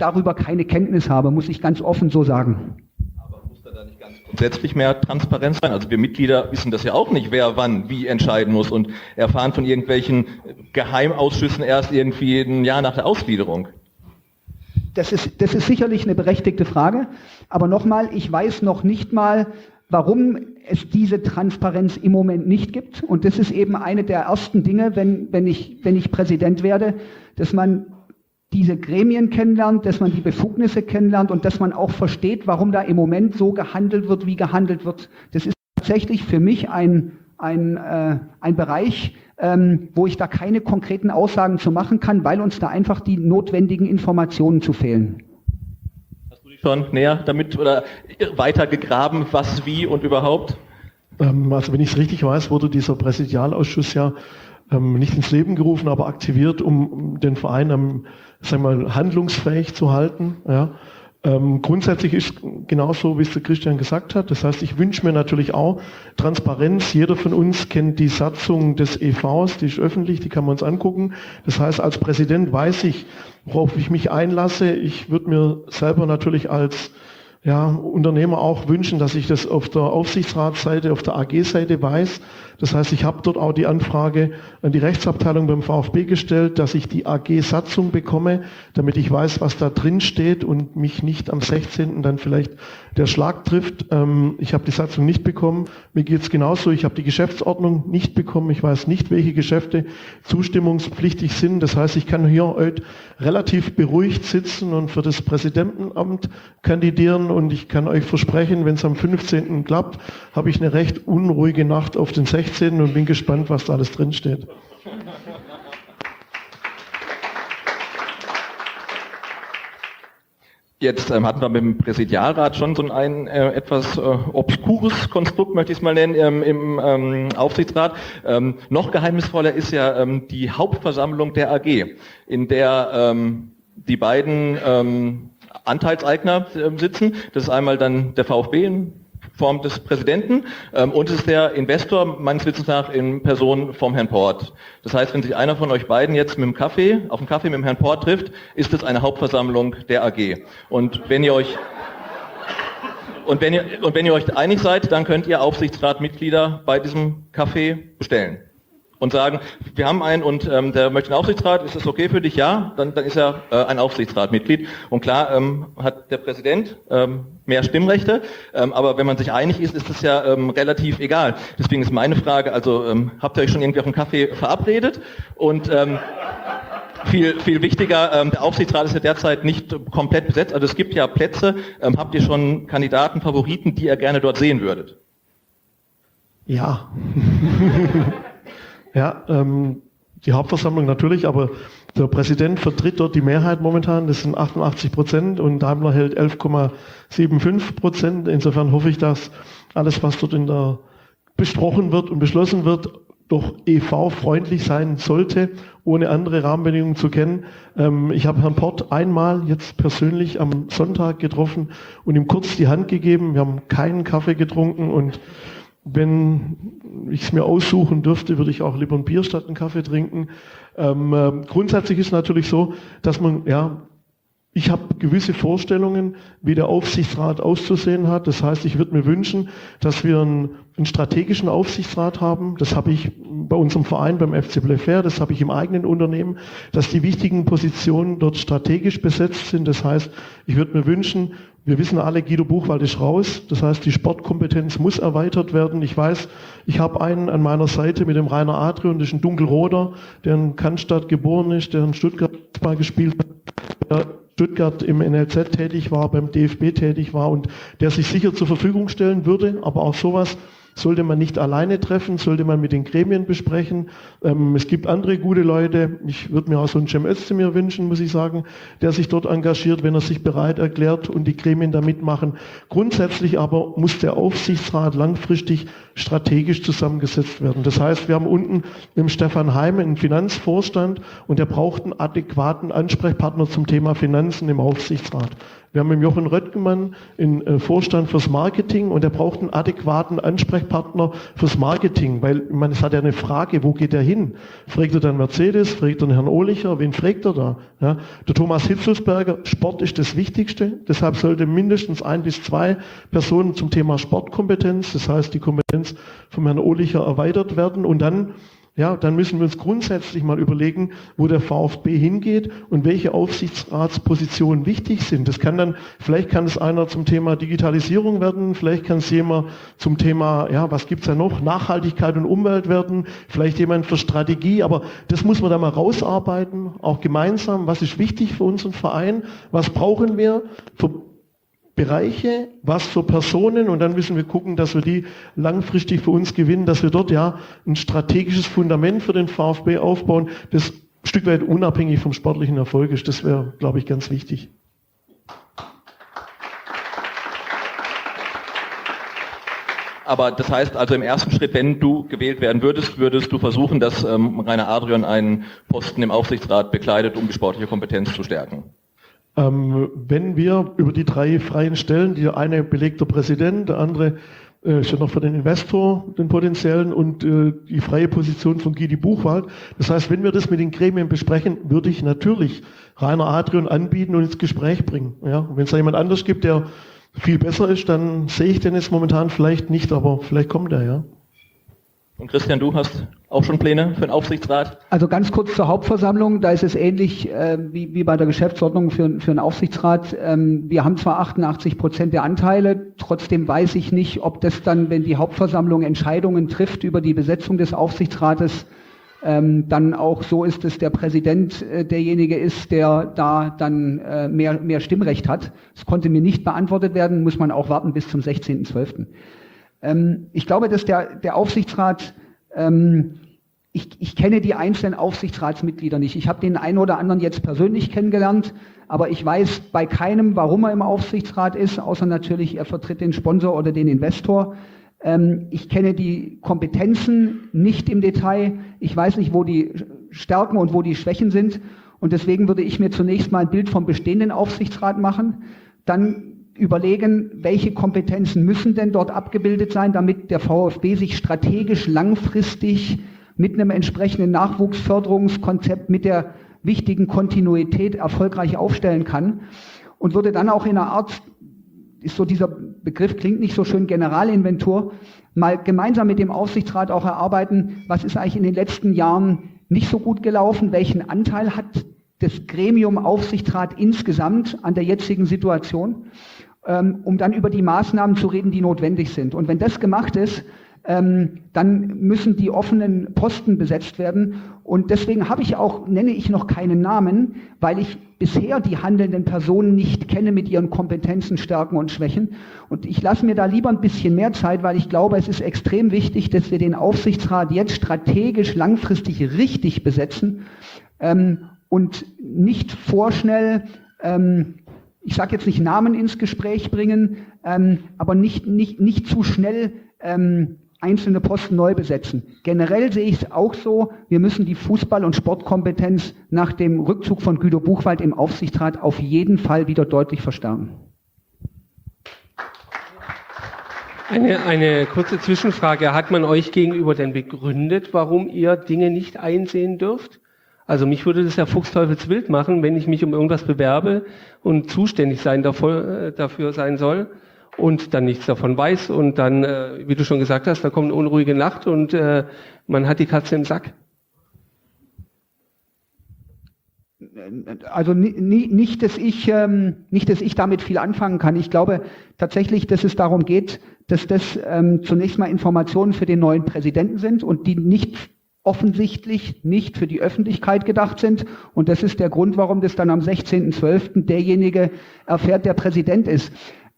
darüber keine Kenntnis habe, muss ich ganz offen so sagen. Aber muss da nicht ganz grundsätzlich mehr Transparenz sein? Also wir Mitglieder wissen das ja auch nicht, wer wann wie entscheiden muss und erfahren von irgendwelchen Geheimausschüssen erst irgendwie ein Jahr nach der Ausgliederung. Das ist sicherlich eine berechtigte Frage, aber nochmal, ich weiß noch nicht mal, warum es diese Transparenz im Moment nicht gibt. Und das ist eben eine der ersten Dinge, wenn ich Präsident werde, dass man diese Gremien kennenlernt, dass man die Befugnisse kennenlernt und dass man auch versteht, warum da im Moment so gehandelt wird, wie gehandelt wird. Das ist tatsächlich für mich ein Bereich, wo ich da keine konkreten Aussagen zu machen kann, weil uns da einfach die notwendigen Informationen zu fehlen. Hast du dich schon näher damit oder weiter gegraben, was, wie und überhaupt? Also wenn ich es richtig weiß, wurde dieser Präsidialausschuss ja nicht ins Leben gerufen, aber aktiviert, um den Verein sagen wir mal, handlungsfähig zu halten. Ja. Grundsätzlich ist genauso, wie es der Christian gesagt hat. Das heißt, ich wünsche mir natürlich auch Transparenz. Jeder von uns kennt die Satzung des EVs, die ist öffentlich, die kann man uns angucken. Das heißt, als Präsident weiß ich, worauf ich mich einlasse. Ich würde mir selber natürlich als Unternehmer auch wünschen, dass ich das auf der Aufsichtsratsseite, auf der AG-Seite weiß. Das heißt, ich habe dort auch die Anfrage an die Rechtsabteilung beim VfB gestellt, dass ich die AG-Satzung bekomme, damit ich weiß, was da drin steht und mich nicht am 16. dann vielleicht der Schlag trifft. Ich habe die Satzung nicht bekommen. Mir geht es genauso. Ich habe die Geschäftsordnung nicht bekommen. Ich weiß nicht, welche Geschäfte zustimmungspflichtig sind. Das heißt, ich kann hier heute relativ beruhigt sitzen und für das Präsidentenamt kandidieren. Und ich kann euch versprechen, wenn es am 15. klappt, habe ich eine recht unruhige Nacht auf den 16. und bin gespannt, was da alles drin steht. Jetzt hatten wir mit dem Präsidialrat schon so ein etwas obskures Konstrukt, möchte ich es mal nennen, im Aufsichtsrat. Noch geheimnisvoller ist ja die Hauptversammlung der AG, in der die beiden Anteilseigner sitzen. Das ist einmal dann der VfB in Form des Präsidenten und es ist der Investor meines Wissens nach in Person vom Herrn Port. Das heißt, wenn sich einer von euch beiden jetzt mit dem Kaffee, auf dem Kaffee mit dem Herrn Port trifft, ist es eine Hauptversammlung der AG. Und wenn ihr euch einig seid, dann könnt ihr Aufsichtsratmitglieder bei diesem Kaffee bestellen. Und sagen, wir haben einen und der möchte einen Aufsichtsrat, ist das okay für dich? Ja, dann ist er ein Aufsichtsratmitglied. Und klar hat der Präsident mehr Stimmrechte, aber wenn man sich einig ist, ist das ja relativ egal. Deswegen ist meine Frage, also habt ihr euch schon irgendwie auf einen Kaffee verabredet? Und viel wichtiger, der Aufsichtsrat ist ja derzeit nicht komplett besetzt, also es gibt ja Plätze. Habt ihr schon Kandidaten, Favoriten, die ihr gerne dort sehen würdet? Ja. Ja, die Hauptversammlung natürlich, aber der Präsident vertritt dort die Mehrheit momentan, das sind 88% und Daimler hält 11,75%. Insofern hoffe ich, dass alles, was dort besprochen wird und beschlossen wird, doch EV-freundlich sein sollte, ohne andere Rahmenbedingungen zu kennen. Ich habe Herrn Port einmal jetzt persönlich am Sonntag getroffen und ihm kurz die Hand gegeben. Wir haben keinen Kaffee getrunken und wenn ich es mir aussuchen dürfte, würde ich auch lieber ein Bier statt einen Kaffee trinken. Grundsätzlich ist natürlich so, dass ich habe gewisse Vorstellungen, wie der Aufsichtsrat auszusehen hat. Das heißt, ich würde mir wünschen, dass wir einen strategischen Aufsichtsrat haben. Das habe ich bei unserem Verein, beim FC Blefair, das habe ich im eigenen Unternehmen, dass die wichtigen Positionen dort strategisch besetzt sind. Das heißt, ich würde mir wünschen, wir wissen alle, Guido Buchwald ist raus. Das heißt, die Sportkompetenz muss erweitert werden. Ich weiß, ich habe einen an meiner Seite mit dem Rainer Adrian, das ist ein Dunkelroter, der in Cannstatt geboren ist, der in Stuttgart gespielt hat, der Stuttgart im NLZ tätig war, beim DFB tätig war und der sich sicher zur Verfügung stellen würde. Aber auch sowas sollte man nicht alleine treffen, sollte man mit den Gremien besprechen. Es gibt andere gute Leute. Ich würde mir auch so einen Cem Özdemir wünschen, muss ich sagen, der sich dort engagiert, wenn er sich bereit erklärt und die Gremien da mitmachen. Grundsätzlich aber muss der Aufsichtsrat langfristig strategisch zusammengesetzt werden. Das heißt, wir haben unten im Stefan Heim einen Finanzvorstand und der braucht einen adäquaten Ansprechpartner zum Thema Finanzen im Aufsichtsrat. Wir haben mit Jochen Röttgemann einen Vorstand fürs Marketing und der braucht einen adäquaten Ansprechpartner fürs Marketing, weil man es hat ja eine Frage, wo geht er hin? Fragt er dann Mercedes, fragt er den Herrn Ohlicher, wen fragt er da? Ja, der Thomas Hitzelsberger, Sport ist das Wichtigste, deshalb sollte mindestens 1 bis 2 Personen zum Thema Sportkompetenz, das heißt die Kompetenz vom Herrn Ohlicher erweitert werden und dann müssen wir uns grundsätzlich mal überlegen, wo der VfB hingeht und welche Aufsichtsratspositionen wichtig sind. Vielleicht kann es einer zum Thema Digitalisierung werden, vielleicht kann es jemand zum Thema, was gibt's da noch, Nachhaltigkeit und Umwelt werden, vielleicht jemand für Strategie, aber das muss man da mal rausarbeiten, auch gemeinsam, was ist wichtig für unseren Verein, was brauchen wir für Bereiche, was für Personen und dann müssen wir gucken, dass wir die langfristig für uns gewinnen, dass wir dort ein strategisches Fundament für den VfB aufbauen, das ein Stück weit unabhängig vom sportlichen Erfolg ist. Das wäre, glaube ich, ganz wichtig. Aber das heißt also im ersten Schritt, wenn du gewählt werden würdest du versuchen, dass Rainer Adrian einen Posten im Aufsichtsrat bekleidet, um die sportliche Kompetenz zu stärken? Wenn wir über die 3 freien Stellen, die eine belegt der Präsident, der andere steht noch für den Investor, den potenziellen, und die freie Position von Guido Buchwald. Das heißt, wenn wir das mit den Gremien besprechen, würde ich natürlich Rainer Adrian anbieten und ins Gespräch bringen. Ja, wenn es da jemand anders gibt, der viel besser ist, dann sehe ich den jetzt momentan vielleicht nicht, aber vielleicht kommt er, ja. Und Christian, du hast auch schon Pläne für den Aufsichtsrat? Also ganz kurz zur Hauptversammlung, da ist es ähnlich wie bei der Geschäftsordnung für einen Aufsichtsrat. Wir haben zwar 88% der Anteile, trotzdem weiß ich nicht, ob das dann, wenn die Hauptversammlung Entscheidungen trifft über die Besetzung des Aufsichtsrates, dann auch so ist, dass der Präsident derjenige ist, der da dann mehr Stimmrecht hat. Das konnte mir nicht beantwortet werden, muss man auch warten bis zum 16.12. Ich glaube, dass der Aufsichtsrat, ich kenne die einzelnen Aufsichtsratsmitglieder nicht. Ich habe den einen oder anderen jetzt persönlich kennengelernt, aber ich weiß bei keinem, warum er im Aufsichtsrat ist, außer natürlich, er vertritt den Sponsor oder den Investor. Ich kenne die Kompetenzen nicht im Detail. Ich weiß nicht, wo die Stärken und wo die Schwächen sind. Und deswegen würde ich mir zunächst mal ein Bild vom bestehenden Aufsichtsrat machen, dann überlegen, welche Kompetenzen müssen denn dort abgebildet sein, damit der VfB sich strategisch langfristig mit einem entsprechenden Nachwuchsförderungskonzept, mit der wichtigen Kontinuität erfolgreich aufstellen kann und würde dann auch in einer Art, ist so dieser Begriff, klingt nicht so schön, Generalinventur, mal gemeinsam mit dem Aufsichtsrat auch erarbeiten, was ist eigentlich in den letzten Jahren nicht so gut gelaufen, welchen Anteil hat das Gremium Aufsichtsrat insgesamt an der jetzigen Situation, um dann über die Maßnahmen zu reden, die notwendig sind. Und wenn das gemacht ist, dann müssen die offenen Posten besetzt werden. Und deswegen nenne ich noch keinen Namen, weil ich bisher die handelnden Personen nicht kenne mit ihren Kompetenzen, Stärken und Schwächen. Und ich lasse mir da lieber ein bisschen mehr Zeit, weil ich glaube, es ist extrem wichtig, dass wir den Aufsichtsrat jetzt strategisch langfristig richtig besetzen und nicht vorschnell, ich sage jetzt nicht Namen ins Gespräch bringen, aber nicht zu schnell einzelne Posten neu besetzen. Generell sehe ich es auch so, wir müssen die Fußball- und Sportkompetenz nach dem Rückzug von Guido Buchwald im Aufsichtsrat auf jeden Fall wieder deutlich verstärken. Eine kurze Zwischenfrage. Hat man euch gegenüber denn begründet, warum ihr Dinge nicht einsehen dürft? Also mich würde das ja fuchsteufelswild machen, wenn ich mich um irgendwas bewerbe und zuständig dafür sein soll und dann nichts davon weiß und dann, wie du schon gesagt hast, da kommt eine unruhige Nacht und man hat die Katze im Sack. Also nicht, dass ich damit viel anfangen kann. Ich glaube tatsächlich, dass es darum geht, dass das zunächst mal Informationen für den neuen Präsidenten sind und die offensichtlich nicht für die Öffentlichkeit gedacht sind. Und das ist der Grund, warum das dann am 16.12. derjenige erfährt, der Präsident ist.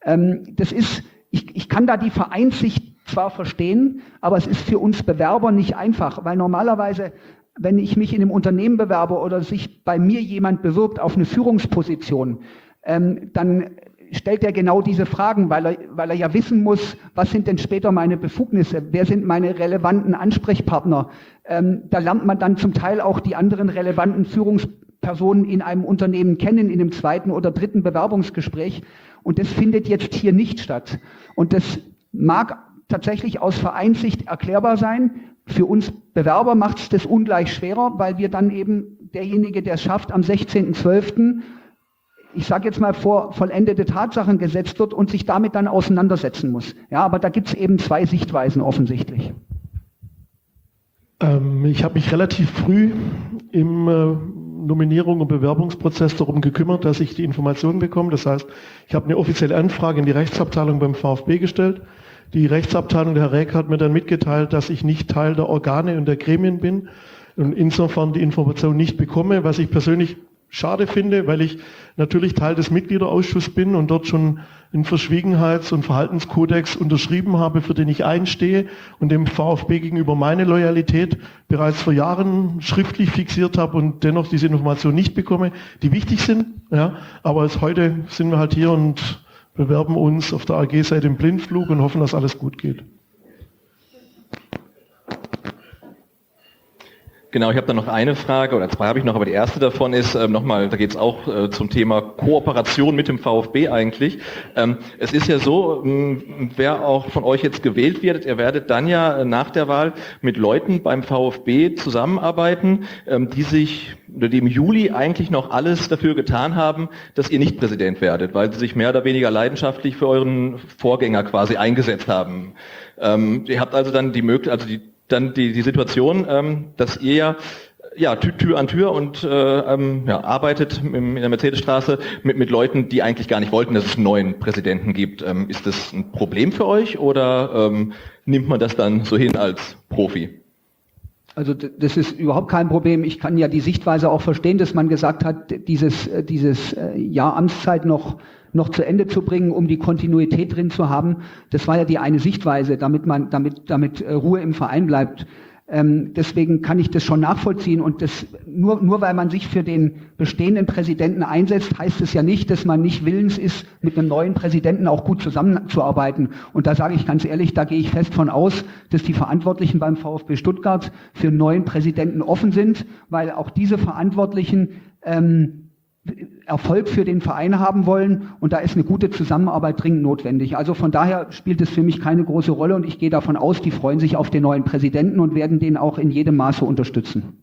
Ich kann da die Vereinssicht zwar verstehen, aber es ist für uns Bewerber nicht einfach, weil normalerweise, wenn ich mich in einem Unternehmen bewerbe oder sich bei mir jemand bewirbt auf eine Führungsposition, dann stellt er genau diese Fragen, weil er ja wissen muss, was sind denn später meine Befugnisse, wer sind meine relevanten Ansprechpartner. Da lernt man dann zum Teil auch die anderen relevanten Führungspersonen Personen in einem Unternehmen kennen, in dem zweiten oder dritten Bewerbungsgespräch. Und das findet jetzt hier nicht statt. Und das mag tatsächlich aus Vereinssicht erklärbar sein. Für uns Bewerber macht es das ungleich schwerer, weil wir dann eben derjenige, der es schafft, am 16.12., ich sage jetzt mal, vor vollendete Tatsachen gesetzt wird und sich damit dann auseinandersetzen muss. Ja, aber da gibt es eben zwei Sichtweisen offensichtlich. Ich habe mich relativ früh im Nominierung- und Bewerbungsprozess darum gekümmert, dass ich die Informationen bekomme. Das heißt, ich habe eine offizielle Anfrage in die Rechtsabteilung beim VfB gestellt. Die Rechtsabteilung, der Herr Räck, hat mir dann mitgeteilt, dass ich nicht Teil der Organe und der Gremien bin und insofern die Information nicht bekomme, was ich persönlich schade finde, weil ich natürlich Teil des Mitgliederausschusses bin und dort schon einen Verschwiegenheits- und Verhaltenskodex unterschrieben habe, für den ich einstehe und dem VfB gegenüber meine Loyalität bereits vor Jahren schriftlich fixiert habe und dennoch diese Information nicht bekomme, die wichtig sind. Ja, aber heute sind wir halt hier und bewerben uns auf der AG-Seite im Blindflug und hoffen, dass alles gut geht. Genau, ich habe da noch eine Frage, oder zwei habe ich noch, aber die erste davon ist nochmal, da geht es auch zum Thema Kooperation mit dem VfB eigentlich. Es ist ja so, wer auch von euch jetzt gewählt wird, ihr werdet dann ja nach der Wahl mit Leuten beim VfB zusammenarbeiten, die im Juli eigentlich noch alles dafür getan haben, dass ihr nicht Präsident werdet, weil sie sich mehr oder weniger leidenschaftlich für euren Vorgänger quasi eingesetzt haben. Ihr habt also dann die Situation, dass ihr ja Tür an Tür und arbeitet in der Mercedesstraße mit Leuten, die eigentlich gar nicht wollten, dass es einen neuen Präsidenten gibt. Ist das ein Problem für euch oder nimmt man das dann so hin als Profi? Also das ist überhaupt kein Problem. Ich kann ja die Sichtweise auch verstehen, dass man gesagt hat, dieses Jahr Amtszeit noch zu Ende zu bringen, um die Kontinuität drin zu haben. Das war ja die eine Sichtweise, damit Ruhe im Verein bleibt. Deswegen kann ich das schon nachvollziehen und das nur weil man sich für den bestehenden Präsidenten einsetzt, heißt es ja nicht, dass man nicht willens ist, mit einem neuen Präsidenten auch gut zusammenzuarbeiten. Und da sage ich ganz ehrlich, da gehe ich fest von aus, dass die Verantwortlichen beim VfB Stuttgart für einen neuen Präsidenten offen sind, weil auch diese Verantwortlichen Erfolg für den Verein haben wollen und da ist eine gute Zusammenarbeit dringend notwendig. Also von daher spielt es für mich keine große Rolle und ich gehe davon aus, die freuen sich auf den neuen Präsidenten und werden den auch in jedem Maße unterstützen.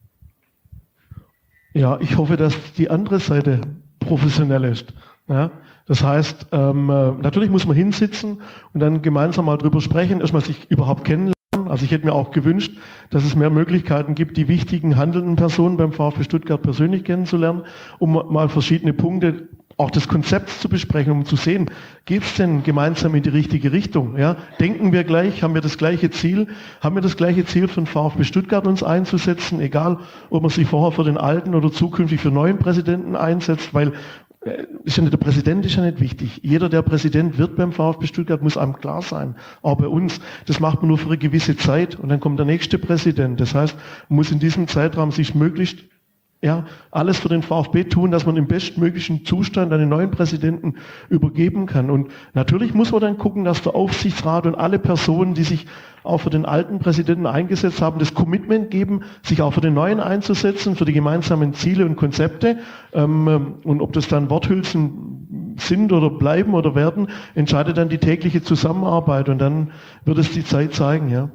Ja, ich hoffe, dass die andere Seite professionell ist. Ja, das heißt, natürlich muss man hinsitzen und dann gemeinsam mal drüber sprechen, erstmal sich überhaupt kennenlernen. Also ich hätte mir auch gewünscht, dass es mehr Möglichkeiten gibt, die wichtigen handelnden Personen beim VfB Stuttgart persönlich kennenzulernen, um mal verschiedene Punkte auch des Konzepts zu besprechen, um zu sehen, geht es denn gemeinsam in die richtige Richtung? Ja? Denken wir gleich, haben wir das gleiche Ziel? Haben wir das gleiche Ziel für den VfB Stuttgart uns einzusetzen, egal ob man sich vorher für den alten oder zukünftig für neuen Präsidenten einsetzt, weil der Präsident ist ja nicht wichtig. Jeder, der Präsident wird beim VfB Stuttgart, muss einem klar sein. Auch bei uns. Das macht man nur für eine gewisse Zeit und dann kommt der nächste Präsident. Das heißt, man muss in diesem Zeitraum sich möglichst alles für den VfB tun, dass man im bestmöglichen Zustand einen neuen Präsidenten übergeben kann. Und natürlich muss man dann gucken, dass der Aufsichtsrat und alle Personen, die sich auch für den alten Präsidenten eingesetzt haben, das Commitment geben, sich auch für den neuen einzusetzen, für die gemeinsamen Ziele und Konzepte. Und ob das dann Worthülsen sind oder bleiben oder werden, entscheidet dann die tägliche Zusammenarbeit. Und dann wird es die Zeit zeigen, ja.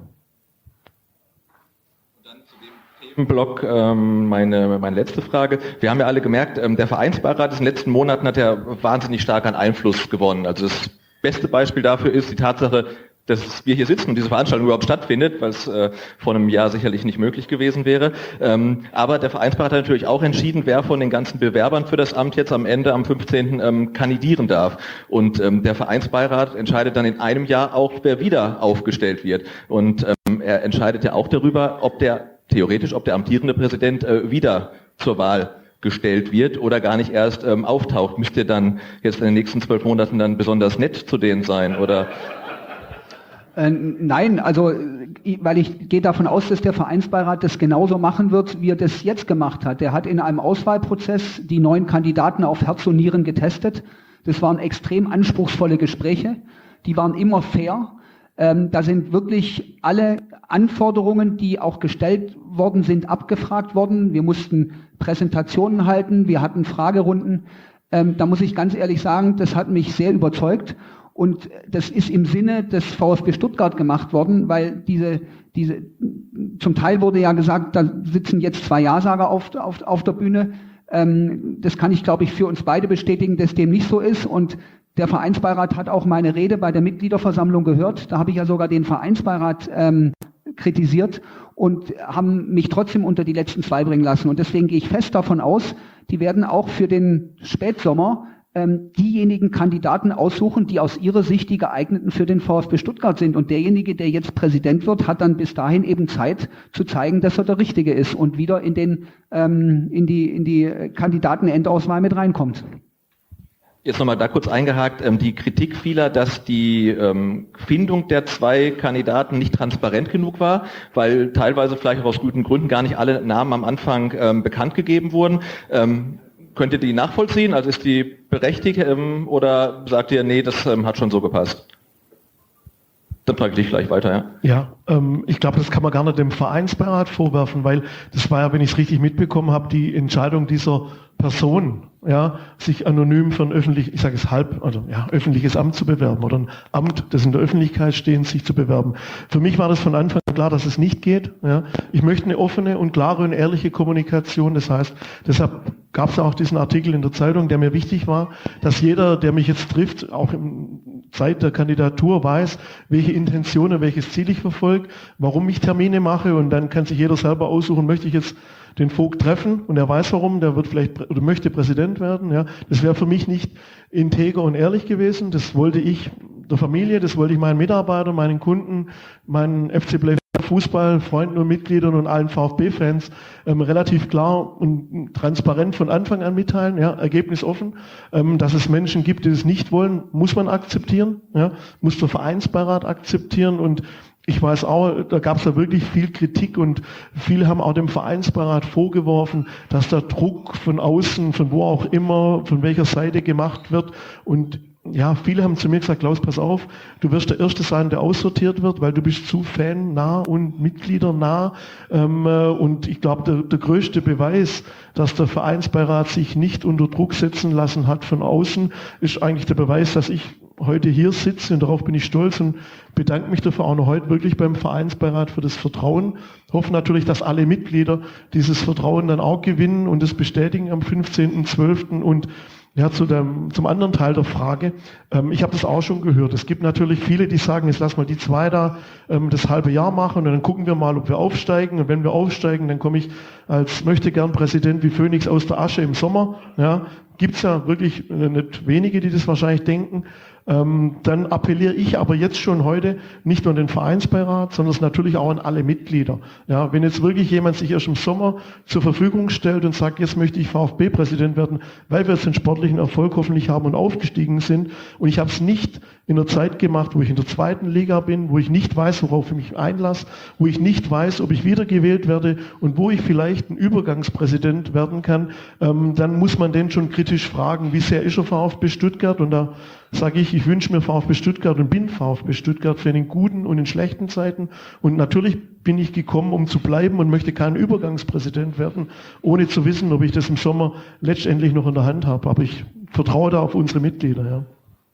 Block meine letzte Frage. Wir haben ja alle gemerkt, der Vereinsbeirat in den letzten Monaten hat ja wahnsinnig stark an Einfluss gewonnen. Also das beste Beispiel dafür ist die Tatsache, dass wir hier sitzen und diese Veranstaltung überhaupt stattfindet, was vor einem Jahr sicherlich nicht möglich gewesen wäre. Aber der Vereinsbeirat hat natürlich auch entschieden, wer von den ganzen Bewerbern für das Amt jetzt am Ende am 15. Kandidieren darf. Und der Vereinsbeirat entscheidet dann in einem Jahr auch, wer wieder aufgestellt wird. Und er entscheidet ja auch darüber, ob der amtierende Präsident wieder zur Wahl gestellt wird oder gar nicht erst auftaucht. Müsst ihr dann jetzt in den nächsten 12 Monaten dann besonders nett zu denen sein, oder? Nein, also weil ich gehe davon aus, dass der Vereinsbeirat das genauso machen wird, wie er das jetzt gemacht hat. Der hat in einem Auswahlprozess die 9 Kandidaten auf Herz und Nieren getestet. Das waren extrem anspruchsvolle Gespräche. Die waren immer fair. Da sind wirklich alle Anforderungen, die auch gestellt worden sind, abgefragt worden. Wir mussten Präsentationen halten, wir hatten Fragerunden. Da muss ich ganz ehrlich sagen, das hat mich sehr überzeugt. Und das ist im Sinne des VfB Stuttgart gemacht worden, weil diese zum Teil wurde ja gesagt, da sitzen jetzt 2 Ja-Sager auf der Bühne. Das kann ich, glaube ich, für uns beide bestätigen, dass dem nicht so ist. Und der Vereinsbeirat hat auch meine Rede bei der Mitgliederversammlung gehört. Da habe ich ja sogar den Vereinsbeirat kritisiert und haben mich trotzdem unter die letzten 2 bringen lassen. Und deswegen gehe ich fest davon aus, die werden auch für den Spätsommer diejenigen Kandidaten aussuchen, die aus ihrer Sicht die geeigneten für den VfB Stuttgart sind. Und derjenige, der jetzt Präsident wird, hat dann bis dahin eben Zeit zu zeigen, dass er der Richtige ist und wieder in die Kandidatenendauswahl mit reinkommt. Jetzt nochmal da kurz eingehakt, die Kritik vieler, dass die Findung der 2 Kandidaten nicht transparent genug war, weil teilweise vielleicht auch aus guten Gründen gar nicht alle Namen am Anfang bekannt gegeben wurden. Könnt ihr die nachvollziehen? Also ist die berechtigt oder sagt ihr, nee, das hat schon so gepasst? Dann frage ich dich gleich weiter, ja. Ja, ich glaube, das kann man gar nicht dem Vereinsbeirat vorwerfen, weil das war ja, wenn ich es richtig mitbekommen habe, die Entscheidung dieser Person, ja, sich anonym für ein öffentliches Amt zu bewerben oder ein Amt, das in der Öffentlichkeit steht, sich zu bewerben. Für mich war das von Anfang an klar, dass es nicht geht. Ja. Ich möchte eine offene und klare und ehrliche Kommunikation. Das heißt, deshalb gab es auch diesen Artikel in der Zeitung, der mir wichtig war, dass jeder, der mich jetzt trifft, auch in Zeit der Kandidatur weiß, welche Intentionen, welches Ziel ich verfolge, warum ich Termine mache, und dann kann sich jeder selber aussuchen, möchte ich jetzt den Vogt treffen und er weiß warum, der wird vielleicht oder möchte Präsident werden. Ja. Das wäre für mich nicht integer und ehrlich gewesen. Das wollte ich der Familie, das wollte ich meinen Mitarbeitern, meinen Kunden, meinen FC Play Fußball, Freunden und Mitgliedern und allen VfB-Fans relativ klar und transparent von Anfang an mitteilen, ja, ergebnisoffen. Dass es Menschen gibt, die es nicht wollen, muss man akzeptieren, ja, muss der Vereinsbeirat akzeptieren, und ich weiß auch, da gab es ja wirklich viel Kritik und viele haben auch dem Vereinsbeirat vorgeworfen, dass da Druck von außen, von wo auch immer, von welcher Seite gemacht wird. Und ja, viele haben zu mir gesagt, Klaus, pass auf, du wirst der Erste sein, der aussortiert wird, weil du bist zu fannah und Mitgliedernah. Und ich glaube, der größte Beweis, dass der Vereinsbeirat sich nicht unter Druck setzen lassen hat von außen, ist eigentlich der Beweis, dass ich heute hier sitze, und darauf bin ich stolz und bedanke mich dafür auch noch heute wirklich beim Vereinsbeirat für das Vertrauen. Hoffe natürlich, dass alle Mitglieder dieses Vertrauen dann auch gewinnen und es bestätigen am 15.12. Und ja, zum anderen Teil der Frage, ich habe das auch schon gehört. Es gibt natürlich viele, die sagen, jetzt lass mal die 2 da das halbe Jahr machen und dann gucken wir mal, ob wir aufsteigen. Und wenn wir aufsteigen, dann komme ich als Möchtegern-Präsident wie Phönix aus der Asche im Sommer. Ja, gibt's ja wirklich nicht wenige, die das wahrscheinlich denken. Dann appelliere ich aber jetzt schon heute nicht nur an den Vereinsbeirat, sondern natürlich auch an alle Mitglieder. Ja, wenn jetzt wirklich jemand sich erst im Sommer zur Verfügung stellt und sagt, jetzt möchte ich VfB-Präsident werden, weil wir jetzt den sportlichen Erfolg hoffentlich haben und aufgestiegen sind, und ich habe es nicht in der Zeit gemacht, wo ich in der 2. Liga bin, wo ich nicht weiß, worauf ich mich einlasse, wo ich nicht weiß, ob ich wiedergewählt werde und wo ich vielleicht ein Übergangspräsident werden kann, dann muss man den schon kritisch fragen, wie sehr ist er VfB Stuttgart? Und da sage ich wünsche mir VfB Stuttgart und bin VfB Stuttgart für den guten und in schlechten Zeiten. Und natürlich bin ich gekommen, um zu bleiben, und möchte kein Übergangspräsident werden, ohne zu wissen, ob ich das im Sommer letztendlich noch in der Hand habe. Aber ich vertraue da auf unsere Mitglieder. Ja.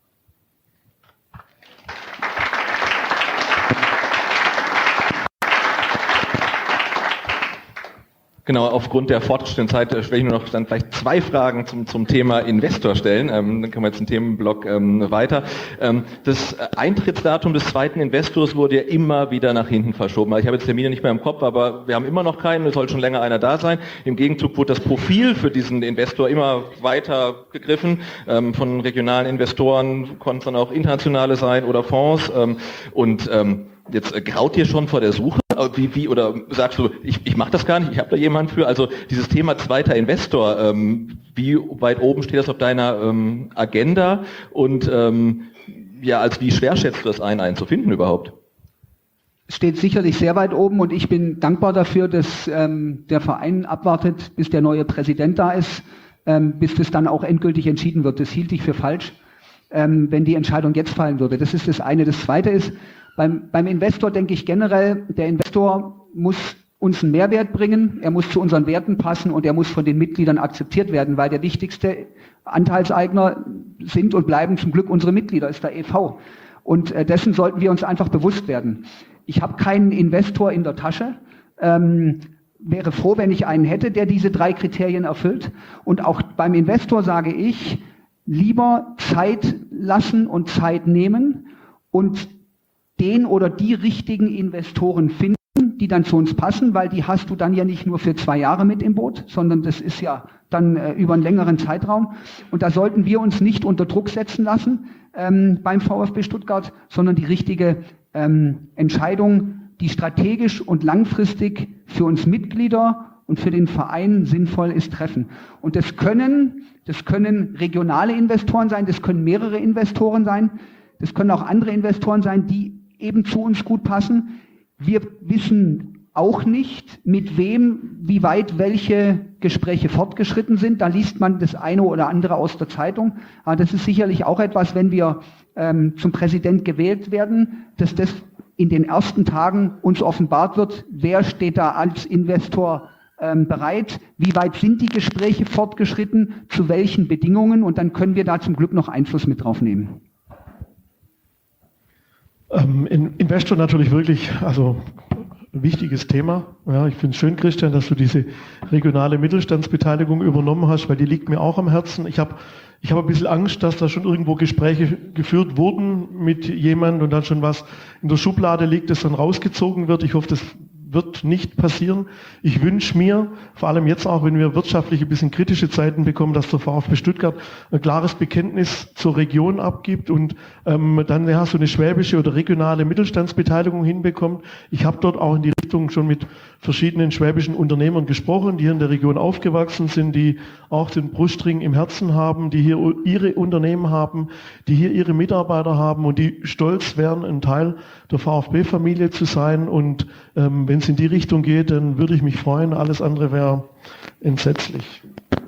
Genau, aufgrund der fortgeschrittenen Zeit stelle ich nur noch dann vielleicht 2 Fragen zum Thema Investor stellen. Dann können wir jetzt den Themenblock weiter. Das Eintrittsdatum des 2. Investors wurde ja immer wieder nach hinten verschoben. Ich habe jetzt Termine nicht mehr im Kopf, aber wir haben immer noch keinen. Es soll schon länger einer da sein. Im Gegenzug wurde das Profil für diesen Investor immer weiter gegriffen. Von regionalen Investoren konnten es dann auch internationale sein oder Fonds. Jetzt graut dir schon vor der Suche? Oder sagst du, ich mache das gar nicht, ich habe da jemanden für? Also dieses Thema 2. Investor, wie weit oben steht das auf deiner Agenda? Und wie schwer schätzt du das einen zu finden überhaupt? Steht sicherlich sehr weit oben, und ich bin dankbar dafür, dass der Verein abwartet, bis der neue Präsident da ist, bis das dann auch endgültig entschieden wird. Das hielt ich für falsch, wenn die Entscheidung jetzt fallen würde. Das ist das eine. Das zweite ist, Beim Investor denke ich generell, der Investor muss uns einen Mehrwert bringen, er muss zu unseren Werten passen und er muss von den Mitgliedern akzeptiert werden, weil der wichtigste Anteilseigner sind und bleiben zum Glück unsere Mitglieder, ist der e.V. Und dessen sollten wir uns einfach bewusst werden. Ich habe keinen Investor in der Tasche, wäre froh, wenn ich einen hätte, der diese 3 Kriterien erfüllt. Und auch beim Investor sage ich, lieber Zeit lassen und Zeit nehmen und den oder die richtigen Investoren finden, die dann zu uns passen, weil die hast du dann ja nicht nur für 2 Jahre mit im Boot, sondern das ist ja dann über einen längeren Zeitraum. Und da sollten wir uns nicht unter Druck setzen lassen beim VfB Stuttgart, sondern die richtige Entscheidung, die strategisch und langfristig für uns Mitglieder und für den Verein sinnvoll ist, treffen. Und das können regionale Investoren sein, das können mehrere Investoren sein, das können auch andere Investoren sein, die eben zu uns gut passen. Wir wissen auch nicht, mit wem, wie weit welche Gespräche fortgeschritten sind. Da liest man das eine oder andere aus der Zeitung. Aber das ist sicherlich auch etwas, wenn wir zum Präsident gewählt werden, dass das in den ersten Tagen uns offenbart wird, wer steht da als Investor bereit, wie weit sind die Gespräche fortgeschritten, zu welchen Bedingungen, und dann können wir da zum Glück noch Einfluss mit drauf nehmen. Investor natürlich wirklich, also wichtiges Thema. Ja, ich finde es schön, Christian, dass du diese regionale Mittelstandsbeteiligung übernommen hast, weil die liegt mir auch am Herzen. Ich habe ein bisschen Angst, dass da schon irgendwo Gespräche geführt wurden mit jemandem und dann schon was in der Schublade liegt, das dann rausgezogen wird. Ich hoffe, das wird nicht passieren. Ich wünsche mir, vor allem jetzt auch, wenn wir wirtschaftlich ein bisschen kritische Zeiten bekommen, dass der VfB Stuttgart ein klares Bekenntnis zur Region abgibt und dann ja so eine schwäbische oder regionale Mittelstandsbeteiligung hinbekommt. Ich habe dort auch in die Richtung schon mit verschiedenen schwäbischen Unternehmern gesprochen, die hier in der Region aufgewachsen sind, die auch den Brustring im Herzen haben, die hier ihre Unternehmen haben, die hier ihre Mitarbeiter haben und die stolz wären, ein Teil der VfB-Familie zu sein. Und wenn es in die Richtung geht, dann würde ich mich freuen. Alles andere wäre entsetzlich.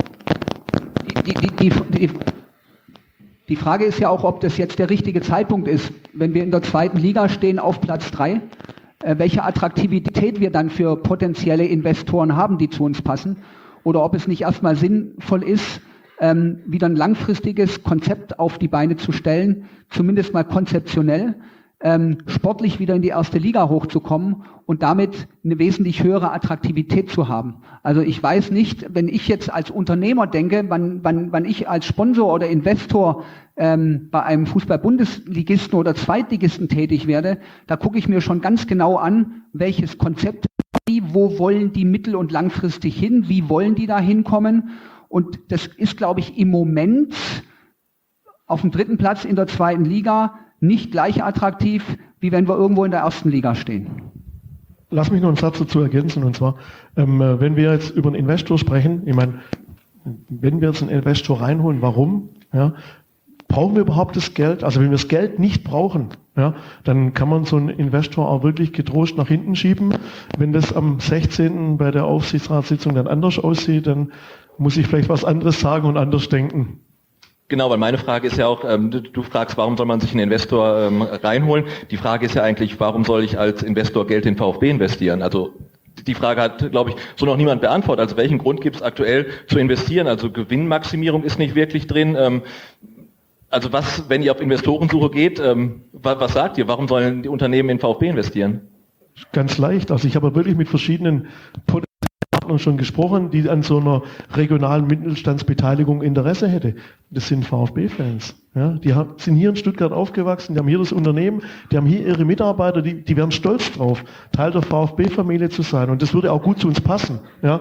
Die Frage ist ja auch, ob das jetzt der richtige Zeitpunkt ist, wenn wir in der 2. Liga stehen auf Platz 3, welche Attraktivität wir dann für potenzielle Investoren haben, die zu uns passen, oder ob es nicht erstmal sinnvoll ist, wieder ein langfristiges Konzept auf die Beine zu stellen, zumindest mal konzeptionell, sportlich wieder in die 1. Liga hochzukommen und damit eine wesentlich höhere Attraktivität zu haben. Also ich weiß nicht, wenn ich jetzt als Unternehmer denke, wann ich als Sponsor oder Investor bei einem Fußball-Bundesligisten oder Zweitligisten tätig werde, da gucke ich mir schon ganz genau an, welches Konzept, wo wollen die mittel- und langfristig hin, wie wollen die da hinkommen. Und das ist, glaube ich, im Moment auf dem 3. Platz in der 2. Liga nicht gleich attraktiv, wie wenn wir irgendwo in der 1. Liga stehen. Lass mich noch einen Satz dazu ergänzen, und zwar, wenn wir jetzt über einen Investor sprechen, ich meine, wenn wir jetzt einen Investor reinholen, warum? Ja, brauchen wir überhaupt das Geld? Also wenn wir das Geld nicht brauchen, ja, dann kann man so einen Investor auch wirklich getrost nach hinten schieben. Wenn das am 16. bei der Aufsichtsratssitzung dann anders aussieht, dann muss ich vielleicht was anderes sagen und anders denken. Genau, weil meine Frage ist ja auch, du fragst, warum soll man sich einen Investor reinholen? Die Frage ist ja eigentlich, warum soll ich als Investor Geld in VfB investieren? Also die Frage hat, glaube ich, so noch niemand beantwortet. Also welchen Grund gibt es aktuell zu investieren? Also Gewinnmaximierung ist nicht wirklich drin. Also was, wenn ihr auf Investorensuche geht, was sagt ihr? Warum sollen die Unternehmen in VfB investieren? Ganz leicht. Also ich habe wirklich mit verschiedenen Partnern schon gesprochen, die an so einer regionalen Mittelstandsbeteiligung Interesse hätte. Das sind VfB-Fans. Ja, die sind hier in Stuttgart aufgewachsen, die haben hier das Unternehmen, die haben hier ihre Mitarbeiter, die wären stolz drauf, Teil der VfB-Familie zu sein. Und das würde auch gut zu uns passen. Ja.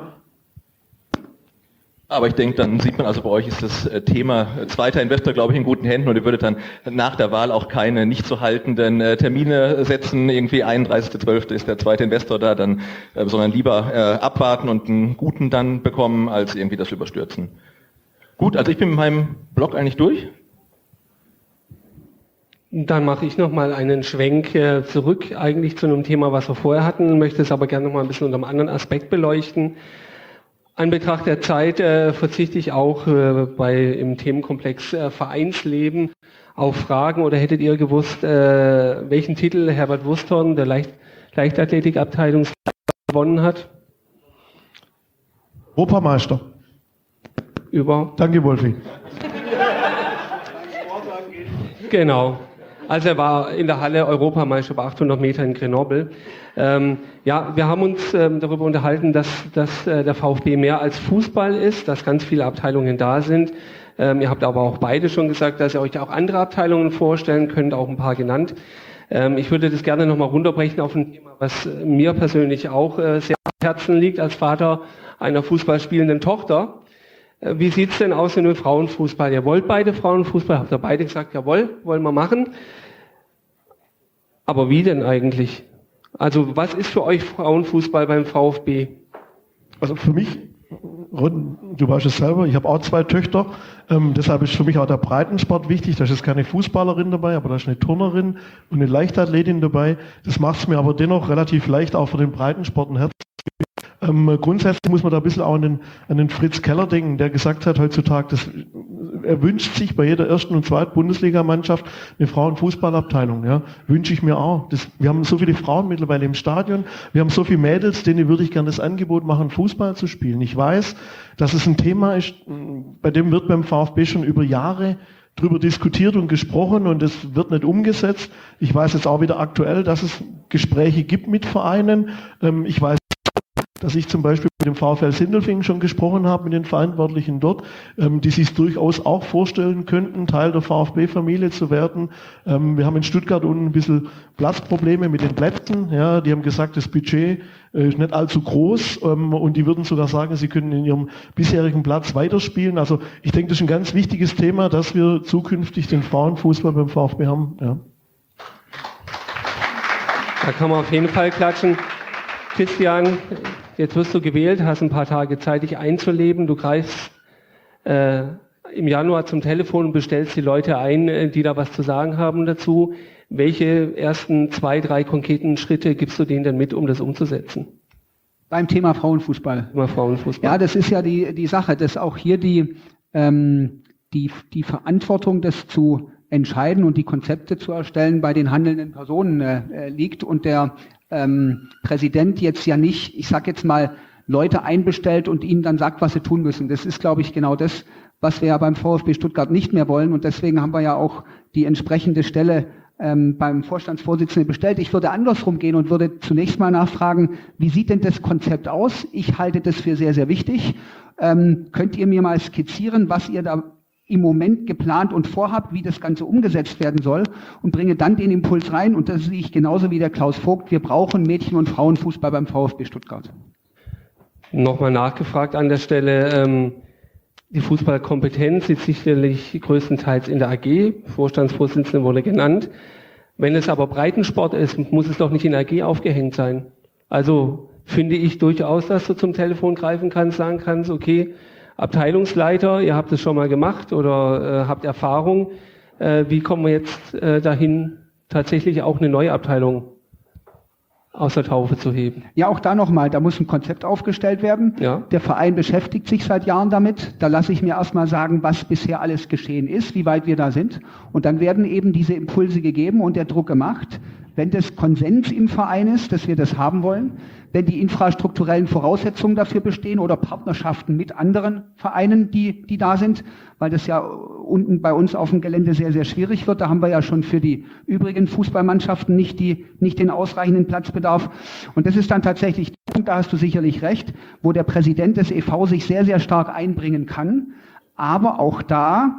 Aber ich denke, dann sieht man, also bei euch ist das Thema zweiter Investor, glaube ich, in guten Händen, und ihr würdet dann nach der Wahl auch keine nicht zu haltenden Termine setzen, irgendwie 31.12. ist der zweite Investor da, dann, sondern lieber abwarten und einen guten dann bekommen, als irgendwie das überstürzen. Gut, also ich bin mit meinem Blog eigentlich durch. Dann mache ich nochmal einen Schwenk zurück eigentlich zu einem Thema, was wir vorher hatten, möchte es aber gerne nochmal ein bisschen unter einem anderen Aspekt beleuchten. An Betracht der Zeit verzichte ich auch im Themenkomplex Vereinsleben auf Fragen. Oder hättet ihr gewusst, welchen Titel Herbert Wusthorn der Leichtathletikabteilung gewonnen hat? Europameister. Danke, Wolfi. Genau. Also er war in der Halle Europameister bei 800 Meter in Grenoble. Ja, wir haben uns darüber unterhalten, dass der VfB mehr als Fußball ist, dass ganz viele Abteilungen da sind. Ihr habt aber auch beide schon gesagt, dass ihr euch auch andere Abteilungen vorstellen könnt, auch ein paar genannt. Ich würde das gerne nochmal runterbrechen auf ein Thema, was mir persönlich auch sehr am Herzen liegt, als Vater einer fußballspielenden Tochter. Wie sieht's denn aus in dem Frauenfußball? Ihr wollt beide Frauenfußball, habt ihr beide gesagt, jawohl, wollen wir machen. Aber wie denn eigentlich? Also was ist für euch Frauenfußball beim VfB? Also für mich, Ron, du weißt es selber, ich habe auch 2 Töchter, deshalb ist für mich auch der Breitensport wichtig. Da ist jetzt keine Fußballerin dabei, aber da ist eine Turnerin und eine Leichtathletin dabei. Das macht es mir aber dennoch relativ leicht, auch für den Breitensport ein Herz. Grundsätzlich muss man da ein bisschen auch an den Fritz Keller denken, der gesagt hat heutzutage, er wünscht sich bei jeder ersten und zweiten Bundesligamannschaft eine Frauenfußballabteilung. Ja, wünsche ich mir auch. Wir haben so viele Frauen mittlerweile im Stadion, wir haben so viele Mädels, denen würde ich gerne das Angebot machen, Fußball zu spielen. Ich weiß, dass es ein Thema ist, bei dem wird beim VfB schon über Jahre drüber diskutiert und gesprochen und es wird nicht umgesetzt. Ich weiß jetzt auch wieder aktuell, dass es Gespräche gibt mit Vereinen. Ich weiß, dass ich zum Beispiel mit dem VfL Sindelfingen schon gesprochen habe, mit den Verantwortlichen dort, die sich durchaus auch vorstellen könnten, Teil der VfB-Familie zu werden. Wir haben in Stuttgart unten ein bisschen Platzprobleme mit den Plätzen. Ja, die haben gesagt, das Budget ist nicht allzu groß und die würden sogar sagen, sie können in ihrem bisherigen Platz weiterspielen. Also ich denke, das ist ein ganz wichtiges Thema, dass wir zukünftig den Frauenfußball beim VfB haben. Ja. Da kann man auf jeden Fall klatschen. Christian, jetzt wirst du gewählt, hast ein paar Tage Zeit, dich einzuleben. Du greifst im Januar zum Telefon und bestellst die Leute ein, die da was zu sagen haben dazu. Welche ersten 2, 3 konkreten Schritte gibst du denen denn mit, um das umzusetzen? Beim Thema Frauenfußball. Ja, das ist ja die Sache, dass auch hier die Verantwortung, das zu entscheiden und die Konzepte zu erstellen, bei den handelnden Personen liegt und der Präsident jetzt ja nicht, ich sag jetzt mal, Leute einbestellt und ihnen dann sagt, was sie tun müssen. Das ist, glaube ich, genau das, was wir ja beim VfB Stuttgart nicht mehr wollen. Und deswegen haben wir ja auch die entsprechende Stelle beim Vorstandsvorsitzenden bestellt. Ich würde andersrum gehen und würde zunächst mal nachfragen, wie sieht denn das Konzept aus? Ich halte das für sehr, sehr wichtig. Könnt ihr mir mal skizzieren, was ihr da im Moment geplant und vorhabt, wie das Ganze umgesetzt werden soll und bringe dann den Impuls rein und das sehe ich genauso wie der Klaus Vogt. Wir brauchen Mädchen- und Frauenfußball beim VfB Stuttgart. Nochmal nachgefragt an der Stelle, die Fußballkompetenz sitzt sicherlich größtenteils in der AG, Vorstandsvorsitzende wurde genannt. Wenn es aber Breitensport ist, muss es doch nicht in der AG aufgehängt sein. Also finde ich durchaus, dass du zum Telefon greifen kannst, sagen kannst, okay, Abteilungsleiter, ihr habt es schon mal gemacht oder habt Erfahrung. Wie kommen wir jetzt dahin, tatsächlich auch eine neue Abteilung aus der Taufe zu heben? Ja, auch da nochmal, da muss ein Konzept aufgestellt werden. Ja. Der Verein beschäftigt sich seit Jahren damit. Da lasse ich mir erstmal sagen, was bisher alles geschehen ist, wie weit wir da sind. Und dann werden eben diese Impulse gegeben und der Druck gemacht. Wenn das Konsens im Verein ist, dass wir das haben wollen, wenn die infrastrukturellen Voraussetzungen dafür bestehen oder Partnerschaften mit anderen Vereinen, die da sind, weil das ja unten bei uns auf dem Gelände sehr, sehr schwierig wird. Da haben wir ja schon für die übrigen Fußballmannschaften nicht den ausreichenden Platzbedarf. Und das ist dann tatsächlich, da hast du sicherlich recht, wo der Präsident des e.V. sich sehr, sehr stark einbringen kann. Aber auch da,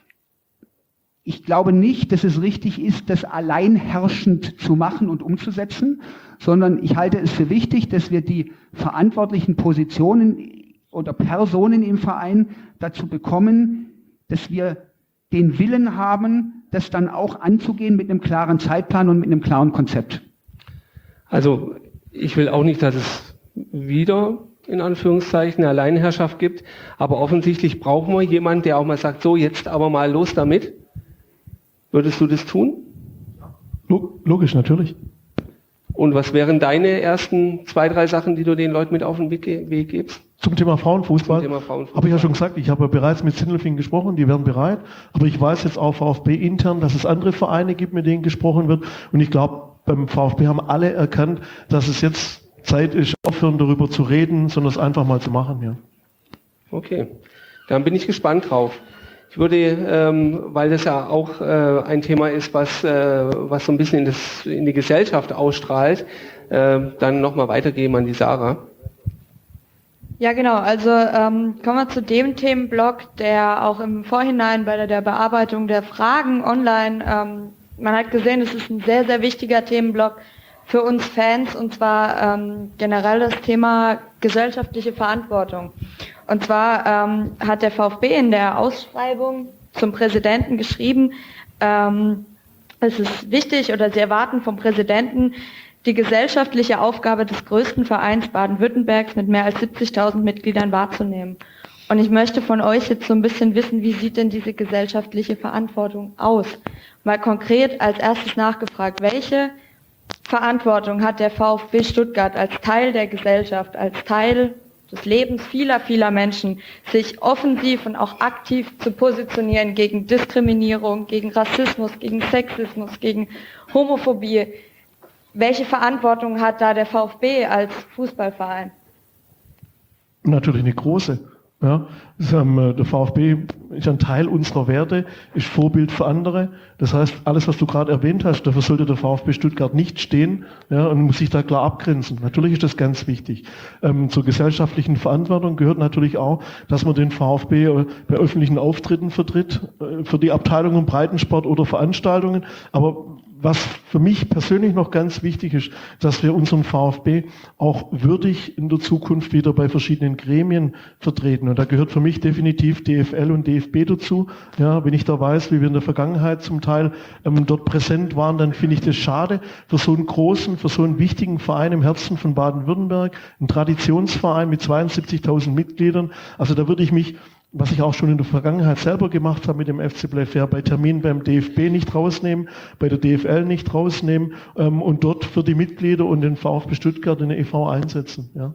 ich glaube nicht, dass es richtig ist, das alleinherrschend zu machen und umzusetzen, sondern ich halte es für wichtig, dass wir die verantwortlichen Positionen oder Personen im Verein dazu bekommen, dass wir den Willen haben, das dann auch anzugehen mit einem klaren Zeitplan und mit einem klaren Konzept. Also ich will auch nicht, dass es wieder in Anführungszeichen eine Alleinherrschaft gibt, aber offensichtlich brauchen wir jemanden, der auch mal sagt, so jetzt aber mal los damit. Würdest du das tun? Logisch, natürlich. Und was wären deine ersten 2, 3 Sachen, die du den Leuten mit auf den Weg gibst? Zum Thema Frauenfußball, Zum Thema Frauenfußball. habe ich ja schon gesagt, ich habe ja bereits mit Sindelfingen gesprochen, die wären bereit, aber ich weiß jetzt auch VfB intern, dass es andere Vereine gibt, mit denen gesprochen wird, und ich glaube, beim VfB haben alle erkannt, dass es jetzt Zeit ist, aufhören darüber zu reden, sondern es einfach mal zu machen. Ja. Okay, dann bin ich gespannt drauf. Ich würde, weil das ja auch ein Thema ist, was so ein bisschen in die Gesellschaft ausstrahlt, dann nochmal weitergeben an die Sarah. Ja, genau. Also kommen wir zu dem Themenblock, der auch im Vorhinein bei der Bearbeitung der Fragen online, man hat gesehen, es ist ein sehr, sehr wichtiger Themenblock für uns Fans, und zwar generell das Thema gesellschaftliche Verantwortung. Und zwar hat der VfB in der Ausschreibung zum Präsidenten geschrieben, es ist wichtig, oder sie erwarten vom Präsidenten, die gesellschaftliche Aufgabe des größten Vereins Baden-Württembergs mit mehr als 70.000 Mitgliedern wahrzunehmen. Und ich möchte von euch jetzt so ein bisschen wissen, wie sieht denn diese gesellschaftliche Verantwortung aus? Mal konkret als erstes nachgefragt, welche Verantwortung hat der VfB Stuttgart als Teil der Gesellschaft, als Teil des Lebens vieler, vieler Menschen, sich offensiv und auch aktiv zu positionieren gegen Diskriminierung, gegen Rassismus, gegen Sexismus, gegen Homophobie? Welche Verantwortung hat da der VfB als Fußballverein? Natürlich eine große. Ja, der VfB ist ein Teil unserer Werte, ist Vorbild für andere. Das heißt, alles, was du gerade erwähnt hast, dafür sollte der VfB Stuttgart nicht stehen, ja, und muss sich da klar abgrenzen. Natürlich ist das ganz wichtig. Zur gesellschaftlichen Verantwortung gehört natürlich auch, dass man den VfB bei öffentlichen Auftritten vertritt, für die Abteilungen Breitensport oder Veranstaltungen. Aber was für mich persönlich noch ganz wichtig ist, dass wir unseren VfB auch würdig in der Zukunft wieder bei verschiedenen Gremien vertreten. Und da gehört für mich definitiv DFL und DFB dazu. Ja, wenn ich da weiß, wie wir in der Vergangenheit zum Teil dort präsent waren, dann finde ich das schade für so einen großen, für so einen wichtigen Verein im Herzen von Baden-Württemberg, ein Traditionsverein mit 72.000 Mitgliedern. Also da würde ich mich, was ich auch schon in der Vergangenheit selber gemacht habe mit dem FC Playfair, bei Terminen beim DFB nicht rausnehmen, bei der DFL nicht rausnehmen und dort für die Mitglieder und den VfB Stuttgart in der e.V. einsetzen. Ja.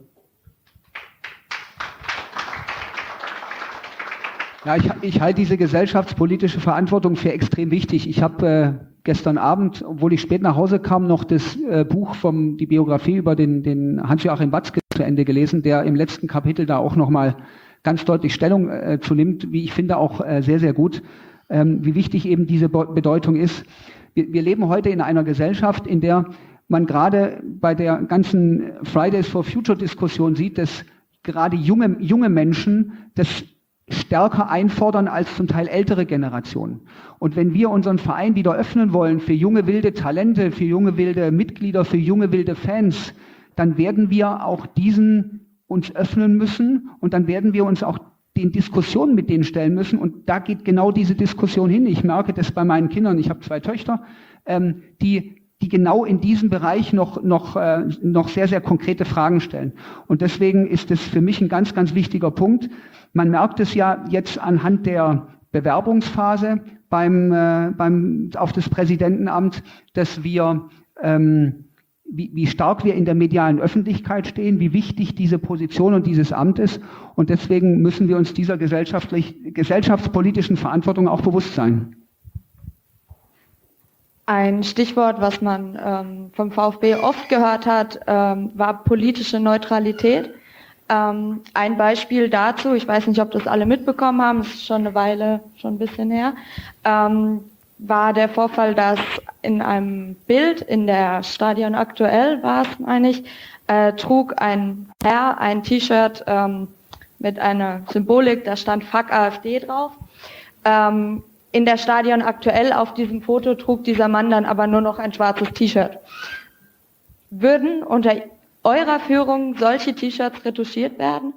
Ja, ich halte diese gesellschaftspolitische Verantwortung für extrem wichtig. Ich habe gestern Abend, obwohl ich spät nach Hause kam, noch das Buch die Biografie über den Hans-Joachim Watzke zu Ende gelesen, der im letzten Kapitel da auch nochmal ganz deutlich Stellung zu nimmt, wie ich finde auch sehr, sehr gut, wie wichtig eben diese Bedeutung ist. Wir leben heute in einer Gesellschaft, in der man gerade bei der ganzen Fridays for Future Diskussion sieht, dass gerade junge Menschen das stärker einfordern als zum Teil ältere Generationen. Und wenn wir unseren Verein wieder öffnen wollen für junge, wilde Talente, für junge, wilde Mitglieder, für junge, wilde Fans, dann werden wir auch diesen uns öffnen müssen, und dann werden wir uns auch den Diskussionen mit denen stellen müssen, und da geht genau diese Diskussion hin. Ich merke das bei meinen Kindern, ich habe 2 Töchter, die genau in diesem Bereich noch sehr, sehr konkrete Fragen stellen. Und deswegen ist es für mich ein ganz, ganz wichtiger Punkt. Man merkt es ja jetzt anhand der Bewerbungsphase auf das Präsidentenamt, dass wir wie stark wir in der medialen Öffentlichkeit stehen, wie wichtig diese Position und dieses Amt ist. Und deswegen müssen wir uns dieser gesellschaftspolitischen Verantwortung auch bewusst sein. Ein Stichwort, was man vom VfB oft gehört hat, war politische Neutralität. Ein Beispiel dazu, ich weiß nicht, ob das alle mitbekommen haben, das ist schon eine Weile, schon ein bisschen her, war der Vorfall, dass in einem Bild in der Stadion Aktuell war es, meine ich, trug ein Herr ein T-Shirt mit einer Symbolik, da stand Fuck AfD drauf. In der Stadion Aktuell auf diesem Foto trug dieser Mann dann aber nur noch ein schwarzes T-Shirt. Würden unter eurer Führung solche T-Shirts retuschiert werden?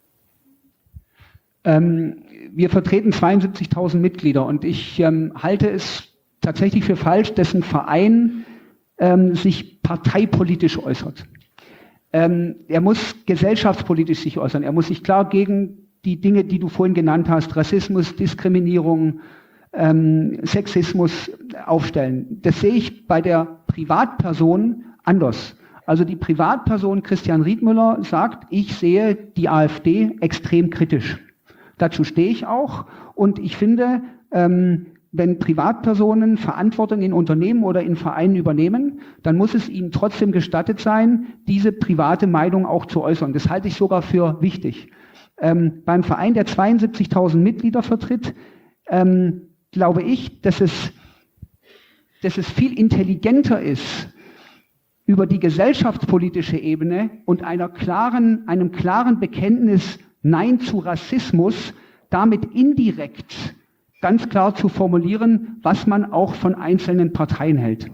Wir vertreten 72.000 Mitglieder, und ich halte es tatsächlich für falsch, dass ein Verein sich parteipolitisch äußert. Er muss gesellschaftspolitisch sich äußern. Er muss sich klar gegen die Dinge, die du vorhin genannt hast, Rassismus, Diskriminierung, Sexismus aufstellen. Das sehe ich bei der Privatperson anders. Also die Privatperson Christian Riedmüller sagt, ich sehe die AfD extrem kritisch. Dazu stehe ich auch und ich finde, wenn Privatpersonen Verantwortung in Unternehmen oder in Vereinen übernehmen, dann muss es ihnen trotzdem gestattet sein, diese private Meinung auch zu äußern. Das halte ich sogar für wichtig. Beim Verein, der 72.000 Mitglieder vertritt, glaube ich, dass es viel intelligenter ist, über die gesellschaftspolitische Ebene und einem klaren Bekenntnis Nein zu Rassismus damit indirekt ganz klar zu formulieren, was man auch von einzelnen Parteien hält.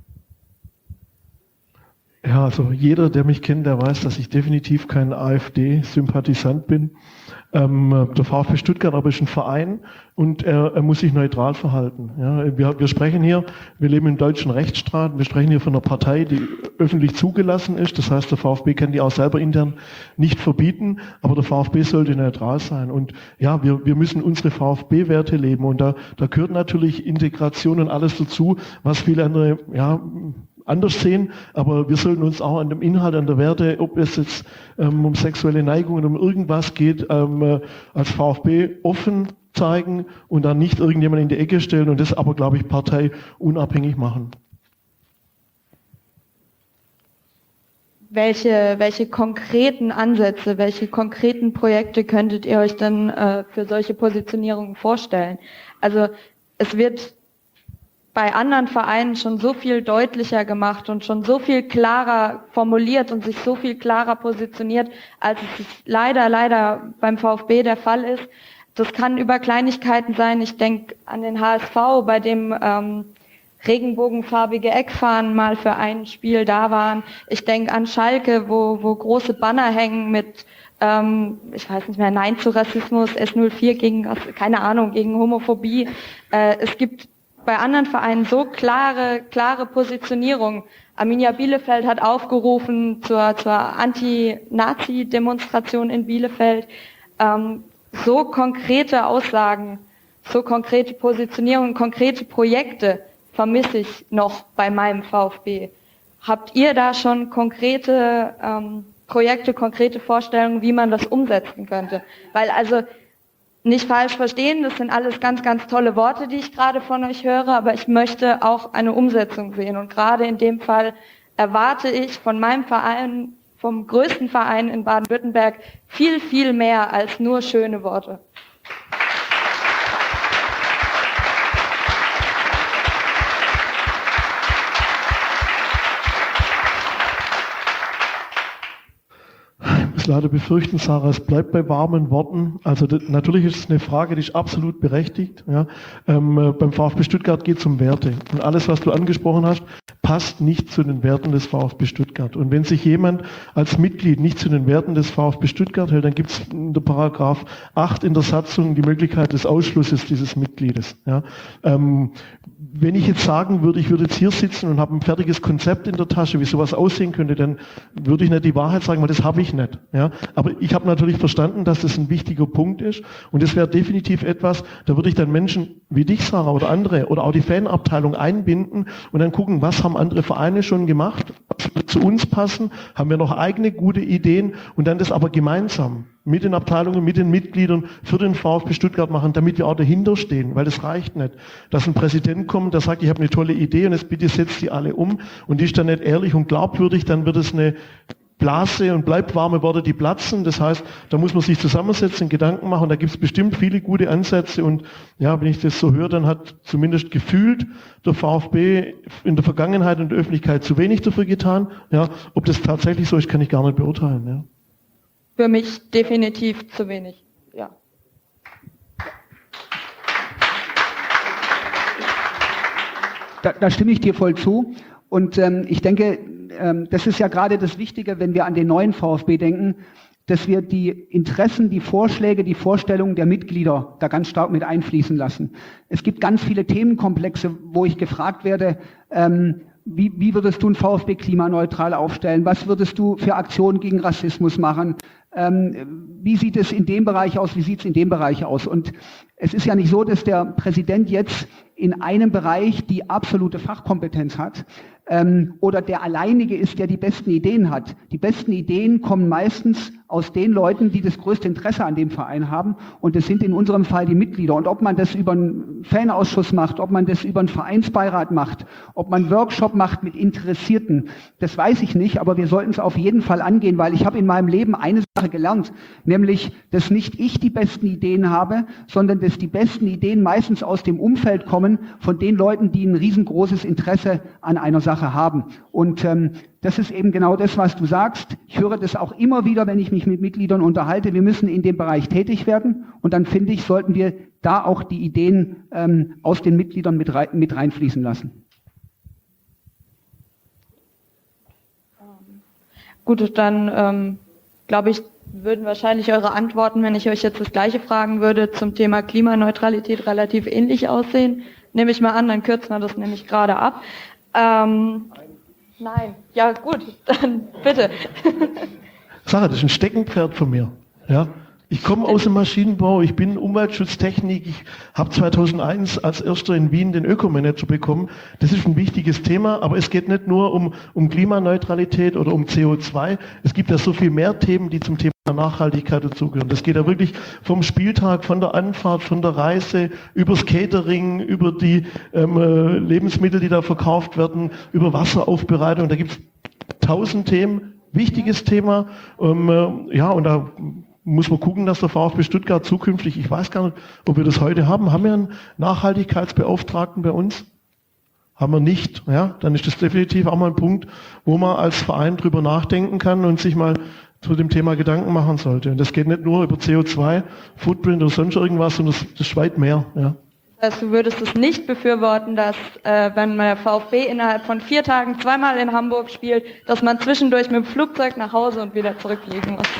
Ja, also jeder, der mich kennt, der weiß, dass ich definitiv kein AfD-Sympathisant bin. Der VfB Stuttgart aber ist ein Verein und er muss sich neutral verhalten. Ja, wir sprechen hier, wir leben im deutschen Rechtsstaat, wir sprechen hier von einer Partei, die öffentlich zugelassen ist. Das heißt, der VfB kann die auch selber intern nicht verbieten, aber der VfB sollte neutral sein. Und ja, wir müssen unsere VfB-Werte leben und da gehört natürlich Integration und alles dazu, was viele andere, anders sehen, aber wir sollten uns auch an dem Inhalt, an der Werte, ob es jetzt um sexuelle Neigungen, um irgendwas geht, als VfB offen zeigen und dann nicht irgendjemand in die Ecke stellen und das aber, glaube ich, parteiunabhängig machen. Welche konkreten Ansätze, welche konkreten Projekte könntet ihr euch denn für solche Positionierungen vorstellen? Also es wird bei anderen Vereinen schon so viel deutlicher gemacht und schon so viel klarer formuliert und sich so viel klarer positioniert, als es leider beim VfB der Fall ist. Das kann über Kleinigkeiten sein. Ich denke an den HSV, bei dem regenbogenfarbige Eckfahnen mal für ein Spiel da waren. Ich denke an Schalke, wo große Banner hängen mit ich weiß nicht mehr, Nein zu Rassismus, S04 gegen Homophobie. Es gibt bei anderen Vereinen so klare Positionierung. Arminia Bielefeld hat aufgerufen zur Anti-Nazi-Demonstration in Bielefeld. So konkrete Aussagen, so konkrete Positionierungen, konkrete Projekte vermisse ich noch bei meinem VfB. Habt ihr da schon konkrete Projekte, konkrete Vorstellungen, wie man das umsetzen könnte? Weil also nicht falsch verstehen, das sind alles ganz, ganz tolle Worte, die ich gerade von euch höre, aber ich möchte auch eine Umsetzung sehen. Und gerade in dem Fall erwarte ich von meinem Verein, vom größten Verein in Baden-Württemberg, viel, viel mehr als nur schöne Worte. Ich muss leider befürchten, Sarah, es bleibt bei warmen Worten. Also natürlich ist es eine Frage, die ist absolut berechtigt. Ja. Beim VfB Stuttgart geht es um Werte. Und alles, was du angesprochen hast, passt nicht zu den Werten des VfB Stuttgart. Und wenn sich jemand als Mitglied nicht zu den Werten des VfB Stuttgart hält, dann gibt es in der Paragraph 8 in der Satzung die Möglichkeit des Ausschlusses dieses Mitgliedes. Ja. Wenn ich jetzt sagen würde, ich würde jetzt hier sitzen und habe ein fertiges Konzept in der Tasche, wie sowas aussehen könnte, dann würde ich nicht die Wahrheit sagen, weil das habe ich nicht. Ja? Aber ich habe natürlich verstanden, dass das ein wichtiger Punkt ist und das wäre definitiv etwas, da würde ich dann Menschen wie dich, Sarah, oder andere oder auch die Fanabteilung einbinden und dann gucken, was haben andere Vereine schon gemacht, was würde zu uns passen, haben wir noch eigene gute Ideen und dann das aber gemeinsam mit den Abteilungen, mit den Mitgliedern für den VfB Stuttgart machen, damit wir auch dahinter stehen, weil das reicht nicht, dass ein Präsident kommt, der sagt, ich habe eine tolle Idee und jetzt bitte setzt die alle um und die ist dann nicht ehrlich und glaubwürdig, dann wird es eine Blase und bleibt warme Worte, die platzen. Das heißt, da muss man sich zusammensetzen, Gedanken machen. Da gibt es bestimmt viele gute Ansätze. Und ja, wenn ich das so höre, dann hat zumindest gefühlt der VfB in der Vergangenheit und der Öffentlichkeit zu wenig dafür getan. Ja, ob das tatsächlich so ist, kann ich gar nicht beurteilen. Ja. Für mich definitiv zu wenig. Ja. Da stimme ich dir voll zu. Und ich denke, das ist ja gerade das Wichtige, wenn wir an den neuen VfB denken, dass wir die Interessen, die Vorschläge, die Vorstellungen der Mitglieder da ganz stark mit einfließen lassen. Es gibt ganz viele Themenkomplexe, wo ich gefragt werde, wie würdest du ein VfB klimaneutral aufstellen? Was würdest du für Aktionen gegen Rassismus machen? Wie sieht es in dem Bereich aus? Wie sieht es in dem Bereich aus? Und es ist ja nicht so, dass der Präsident jetzt in einem Bereich die absolute Fachkompetenz hat. oder der Alleinige ist, der die besten Ideen hat. Die besten Ideen kommen meistens aus den Leuten, die das größte Interesse an dem Verein haben, und das sind in unserem Fall die Mitglieder. Und ob man das über einen Fanausschuss macht, ob man das über einen Vereinsbeirat macht, ob man einen Workshop macht mit Interessierten, das weiß ich nicht, aber wir sollten es auf jeden Fall angehen, weil ich habe in meinem Leben eine Sache gelernt, nämlich, dass nicht ich die besten Ideen habe, sondern dass die besten Ideen meistens aus dem Umfeld kommen von den Leuten, die ein riesengroßes Interesse an einer Sache haben. Und das ist eben genau das, was du sagst. Ich höre das auch immer wieder, wenn ich mich mit Mitgliedern unterhalte. Wir müssen in dem Bereich tätig werden. Und dann finde ich, sollten wir da auch die Ideen aus den Mitgliedern mit reinfließen lassen. Gut, dann glaube ich, würden wahrscheinlich eure Antworten, wenn ich euch jetzt das Gleiche fragen würde, zum Thema Klimaneutralität relativ ähnlich aussehen. Nehme ich mal an, dann kürzen wir das nämlich gerade ab. Nein, ja gut, dann bitte. Sarah, das ist ein Steckenpferd von mir. Ja? Ich komme aus dem Maschinenbau, ich bin Umweltschutztechnik, ich habe 2001 als erster in Wien den Ökomanager bekommen. Das ist ein wichtiges Thema, aber es geht nicht nur um Klimaneutralität oder um CO2. Es gibt ja so viel mehr Themen, die zum Thema Nachhaltigkeit dazugehören. Das geht ja wirklich vom Spieltag, von der Anfahrt, von der Reise, übers Catering, über die Lebensmittel, die da verkauft werden, über Wasseraufbereitung. Da gibt es 1000 Themen. Wichtiges Thema. Ja, und da muss man gucken, dass der VfB Stuttgart zukünftig, ich weiß gar nicht, ob wir das heute haben. Haben wir einen Nachhaltigkeitsbeauftragten bei uns? Haben wir nicht. Ja, dann ist das definitiv auch mal ein Punkt, wo man als Verein drüber nachdenken kann und sich mal zu dem Thema Gedanken machen sollte. Und das geht nicht nur über CO2, Footprint oder sonst irgendwas, sondern das ist weit mehr. Ja. Das heißt, du würdest es nicht befürworten, dass, wenn der VfB innerhalb von 4 Tagen zweimal in Hamburg spielt, dass man zwischendurch mit dem Flugzeug nach Hause und wieder zurückfliegen muss?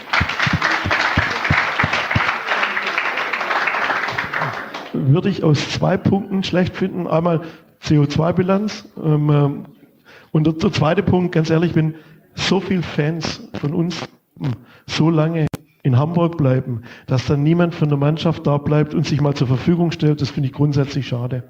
Würde ich aus 2 Punkten schlecht finden. Einmal CO2-Bilanz. Und der zweite Punkt, ganz ehrlich, wenn so viele Fans von uns so lange in Hamburg bleiben, dass dann niemand von der Mannschaft da bleibt und sich mal zur Verfügung stellt, das finde ich grundsätzlich schade.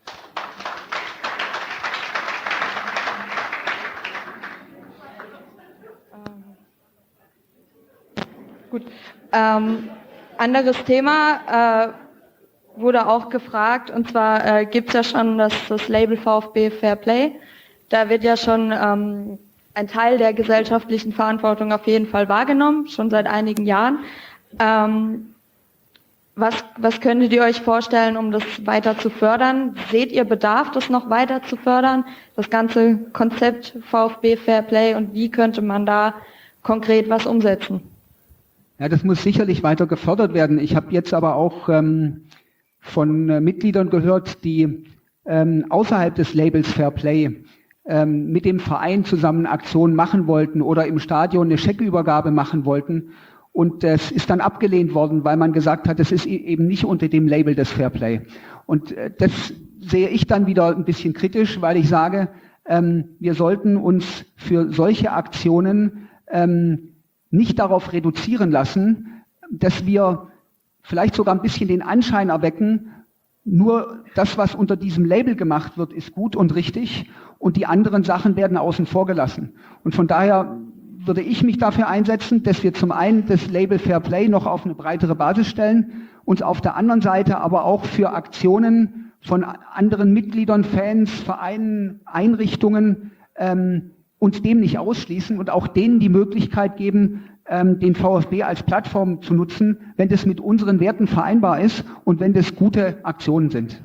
Gut. Anderes Thema wurde auch gefragt, und zwar gibt es ja schon das Label VfB Fair Play. Da wird ja schon ein Teil der gesellschaftlichen Verantwortung auf jeden Fall wahrgenommen, schon seit einigen Jahren. Was könntet ihr euch vorstellen, um das weiter zu fördern? Seht ihr Bedarf, das noch weiter zu fördern, das ganze Konzept VfB Fair Play, und wie könnte man da konkret was umsetzen? Ja, das muss sicherlich weiter gefördert werden. Ich habe jetzt aber auch von Mitgliedern gehört, die außerhalb des Labels Fair Play mit dem Verein zusammen Aktionen machen wollten oder im Stadion eine Scheckübergabe machen wollten. Und das ist dann abgelehnt worden, weil man gesagt hat, das ist eben nicht unter dem Label des Fair Play. Und das sehe ich dann wieder ein bisschen kritisch, weil ich sage, wir sollten uns für solche Aktionen nicht darauf reduzieren lassen, dass wir vielleicht sogar ein bisschen den Anschein erwecken, nur das, was unter diesem Label gemacht wird, ist gut und richtig, und die anderen Sachen werden außen vor gelassen. Und von daher würde ich mich dafür einsetzen, dass wir zum einen das Label Fair Play noch auf eine breitere Basis stellen, uns auf der anderen Seite aber auch für Aktionen von anderen Mitgliedern, Fans, Vereinen, Einrichtungen uns dem nicht ausschließen und auch denen die Möglichkeit geben, den VfB als Plattform zu nutzen, wenn das mit unseren Werten vereinbar ist und wenn das gute Aktionen sind.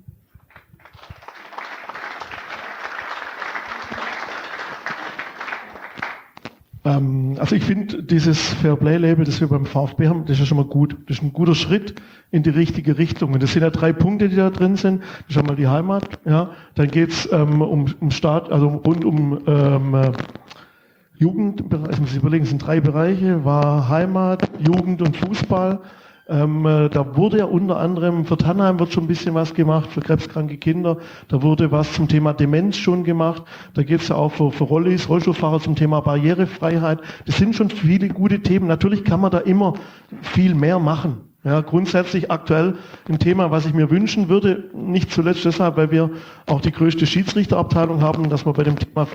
Also ich finde dieses Fairplay-Label, das wir beim VfB haben, das ist ja schon mal gut. Das ist ein guter Schritt in die richtige Richtung. Und das sind ja 3 Punkte, die da drin sind. Das ist einmal die Heimat, ja. Dann geht's um Staat, also rund um Jugend, ich muss überlegen, es sind 3 Bereiche, war Heimat, Jugend und Fußball. Da wurde ja unter anderem für Tannheim wird schon ein bisschen was gemacht, für krebskranke Kinder. Da wurde was zum Thema Demenz schon gemacht. Da geht es ja auch für Rollis, Rollstuhlfahrer zum Thema Barrierefreiheit. Das sind schon viele gute Themen. Natürlich kann man da immer viel mehr machen. Ja, grundsätzlich aktuell ein Thema, was ich mir wünschen würde, nicht zuletzt deshalb, weil wir auch die größte Schiedsrichterabteilung haben, dass man bei dem Thema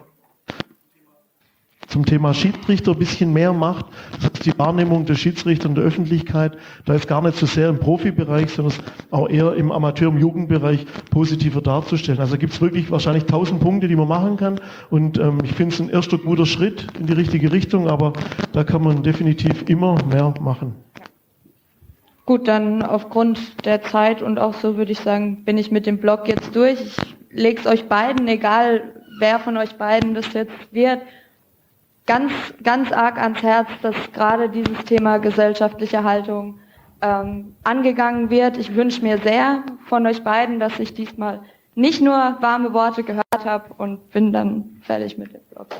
zum Thema Schiedsrichter ein bisschen mehr macht. Das ist die Wahrnehmung der Schiedsrichter in der Öffentlichkeit. Da ist gar nicht so sehr im Profibereich, sondern auch eher im Amateur- und Jugendbereich positiver darzustellen. Also gibt es wirklich wahrscheinlich 1000 Punkte, die man machen kann. Und ich finde es ein erster guter Schritt in die richtige Richtung, aber da kann man definitiv immer mehr machen. Gut, dann aufgrund der Zeit und auch so würde ich sagen, bin ich mit dem Blog jetzt durch. Ich lege es euch beiden, egal wer von euch beiden das jetzt wird, ganz, ganz arg ans Herz, dass gerade dieses Thema gesellschaftliche Haltung angegangen wird. Ich wünsche mir sehr von euch beiden, dass ich diesmal nicht nur warme Worte gehört habe und bin dann fertig mit dem Blog.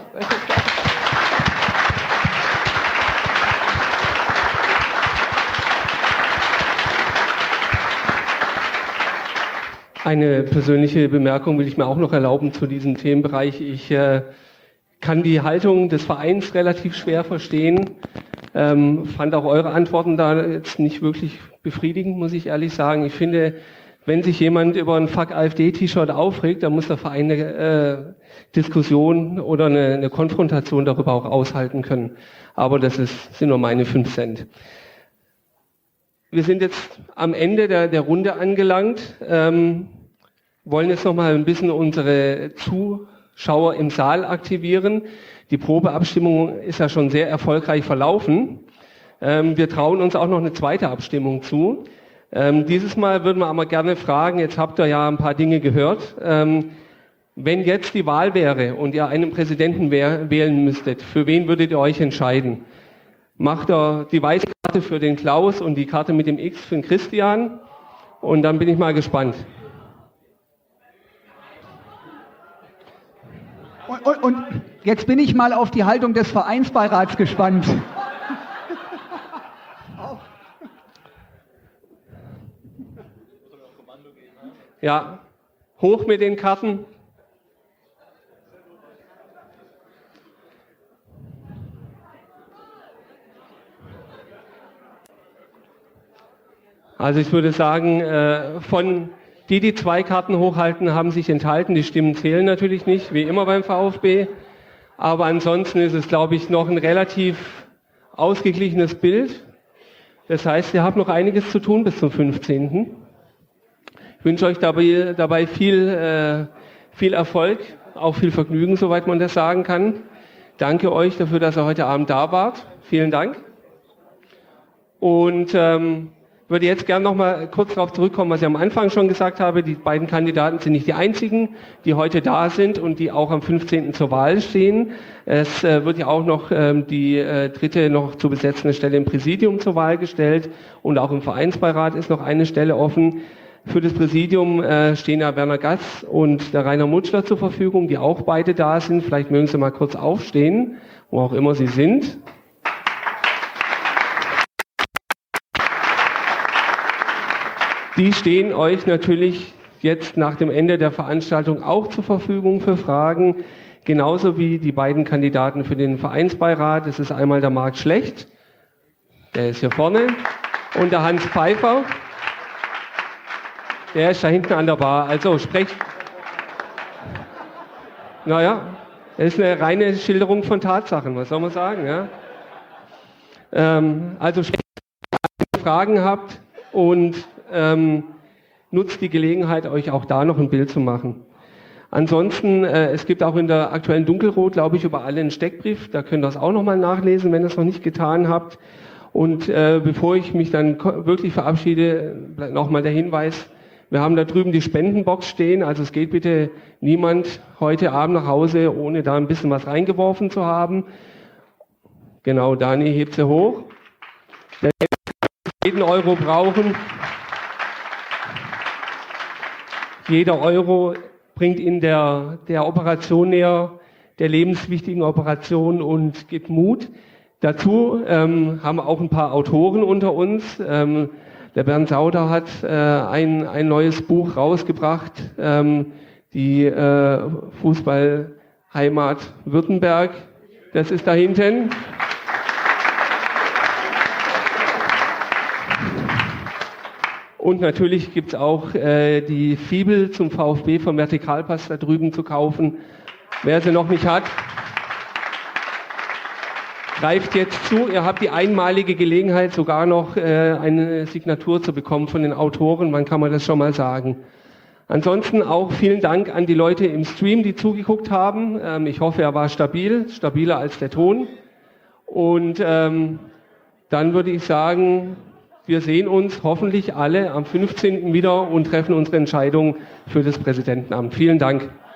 Eine persönliche Bemerkung will ich mir auch noch erlauben zu diesem Themenbereich. Ich kann die Haltung des Vereins relativ schwer verstehen. Fand auch eure Antworten da jetzt nicht wirklich befriedigend, muss ich ehrlich sagen. Ich finde, wenn sich jemand über ein Fuck AfD-T-Shirt aufregt, dann muss der Verein eine Diskussion oder eine Konfrontation darüber auch aushalten können. Aber das sind nur meine 5 Cent. Wir sind jetzt am Ende der Runde angelangt, wollen jetzt noch mal ein bisschen unsere Zuschauer im Saal aktivieren. Die Probeabstimmung ist ja schon sehr erfolgreich verlaufen. Wir trauen uns auch noch eine zweite Abstimmung zu. Dieses Mal würden wir aber gerne fragen, jetzt habt ihr ja ein paar Dinge gehört, wenn jetzt die Wahl wäre und ihr einen Präsidenten wählen müsstet, für wen würdet ihr euch entscheiden? Macht er die weiße Karte für den Klaus und die Karte mit dem X für den Christian? Und dann bin ich mal gespannt. Und jetzt bin ich mal auf die Haltung des Vereinsbeirats gespannt. Ja, hoch mit den Karten. Also ich würde sagen, von die 2 Karten hochhalten, haben sich enthalten. Die Stimmen zählen natürlich nicht, wie immer beim VfB. Aber ansonsten ist es, glaube ich, noch ein relativ ausgeglichenes Bild. Das heißt, ihr habt noch einiges zu tun bis zum 15. Ich wünsche euch dabei viel Erfolg, auch viel Vergnügen, soweit man das sagen kann. Danke euch dafür, dass ihr heute Abend da wart. Vielen Dank. Und würde jetzt gerne noch mal kurz darauf zurückkommen, was ich am Anfang schon gesagt habe. Die beiden Kandidaten sind nicht die einzigen, die heute da sind und die auch am 15. zur Wahl stehen. Es wird ja auch noch die dritte noch zu besetzende Stelle im Präsidium zur Wahl gestellt und auch im Vereinsbeirat ist noch eine Stelle offen. Für das Präsidium stehen ja Werner Gatz und der Rainer Mutschler zur Verfügung, die auch beide da sind. Vielleicht mögen Sie mal kurz aufstehen, wo auch immer Sie sind. Die stehen euch natürlich jetzt nach dem Ende der Veranstaltung auch zur Verfügung für Fragen, genauso wie die beiden Kandidaten für den Vereinsbeirat. Das ist einmal der Marc Schlecht, der ist hier vorne, und der Hans Pfeiffer, der ist da hinten an der Bar. Also sprecht. Naja, das ist eine reine Schilderung von Tatsachen, was soll man sagen, ja? Also sprecht, wenn ihr Fragen habt, und nutzt die Gelegenheit, euch auch da noch ein Bild zu machen. Ansonsten, es gibt auch in der aktuellen Dunkelrot, glaube ich, über alle einen Steckbrief. Da könnt ihr das auch nochmal nachlesen, wenn ihr es noch nicht getan habt. Und bevor ich mich dann wirklich verabschiede, nochmal der Hinweis, wir haben da drüben die Spendenbox stehen. Also es geht bitte niemand heute Abend nach Hause, ohne da ein bisschen was reingeworfen zu haben. Genau, Dani hebt sie hoch. Der jeden Euro brauchen. Jeder Euro bringt in der Operation näher, der lebenswichtigen Operation, und gibt Mut. Dazu haben wir auch ein paar Autoren unter uns. Der Bernd Sauter hat ein neues Buch rausgebracht, die Fußballheimat Württemberg. Das ist da hinten. Und natürlich gibt es auch die Fibel zum VfB vom Vertikalpass da drüben zu kaufen. Wer sie noch nicht hat, greift jetzt zu. Ihr habt die einmalige Gelegenheit, sogar noch eine Signatur zu bekommen von den Autoren. Wann kann man das schon mal sagen? Ansonsten auch vielen Dank an die Leute im Stream, die zugeguckt haben. Ich hoffe, er war stabil, stabiler als der Ton. Und dann würde ich sagen, wir sehen uns hoffentlich alle am 15. wieder und treffen unsere Entscheidung für das Präsidentenamt. Vielen Dank.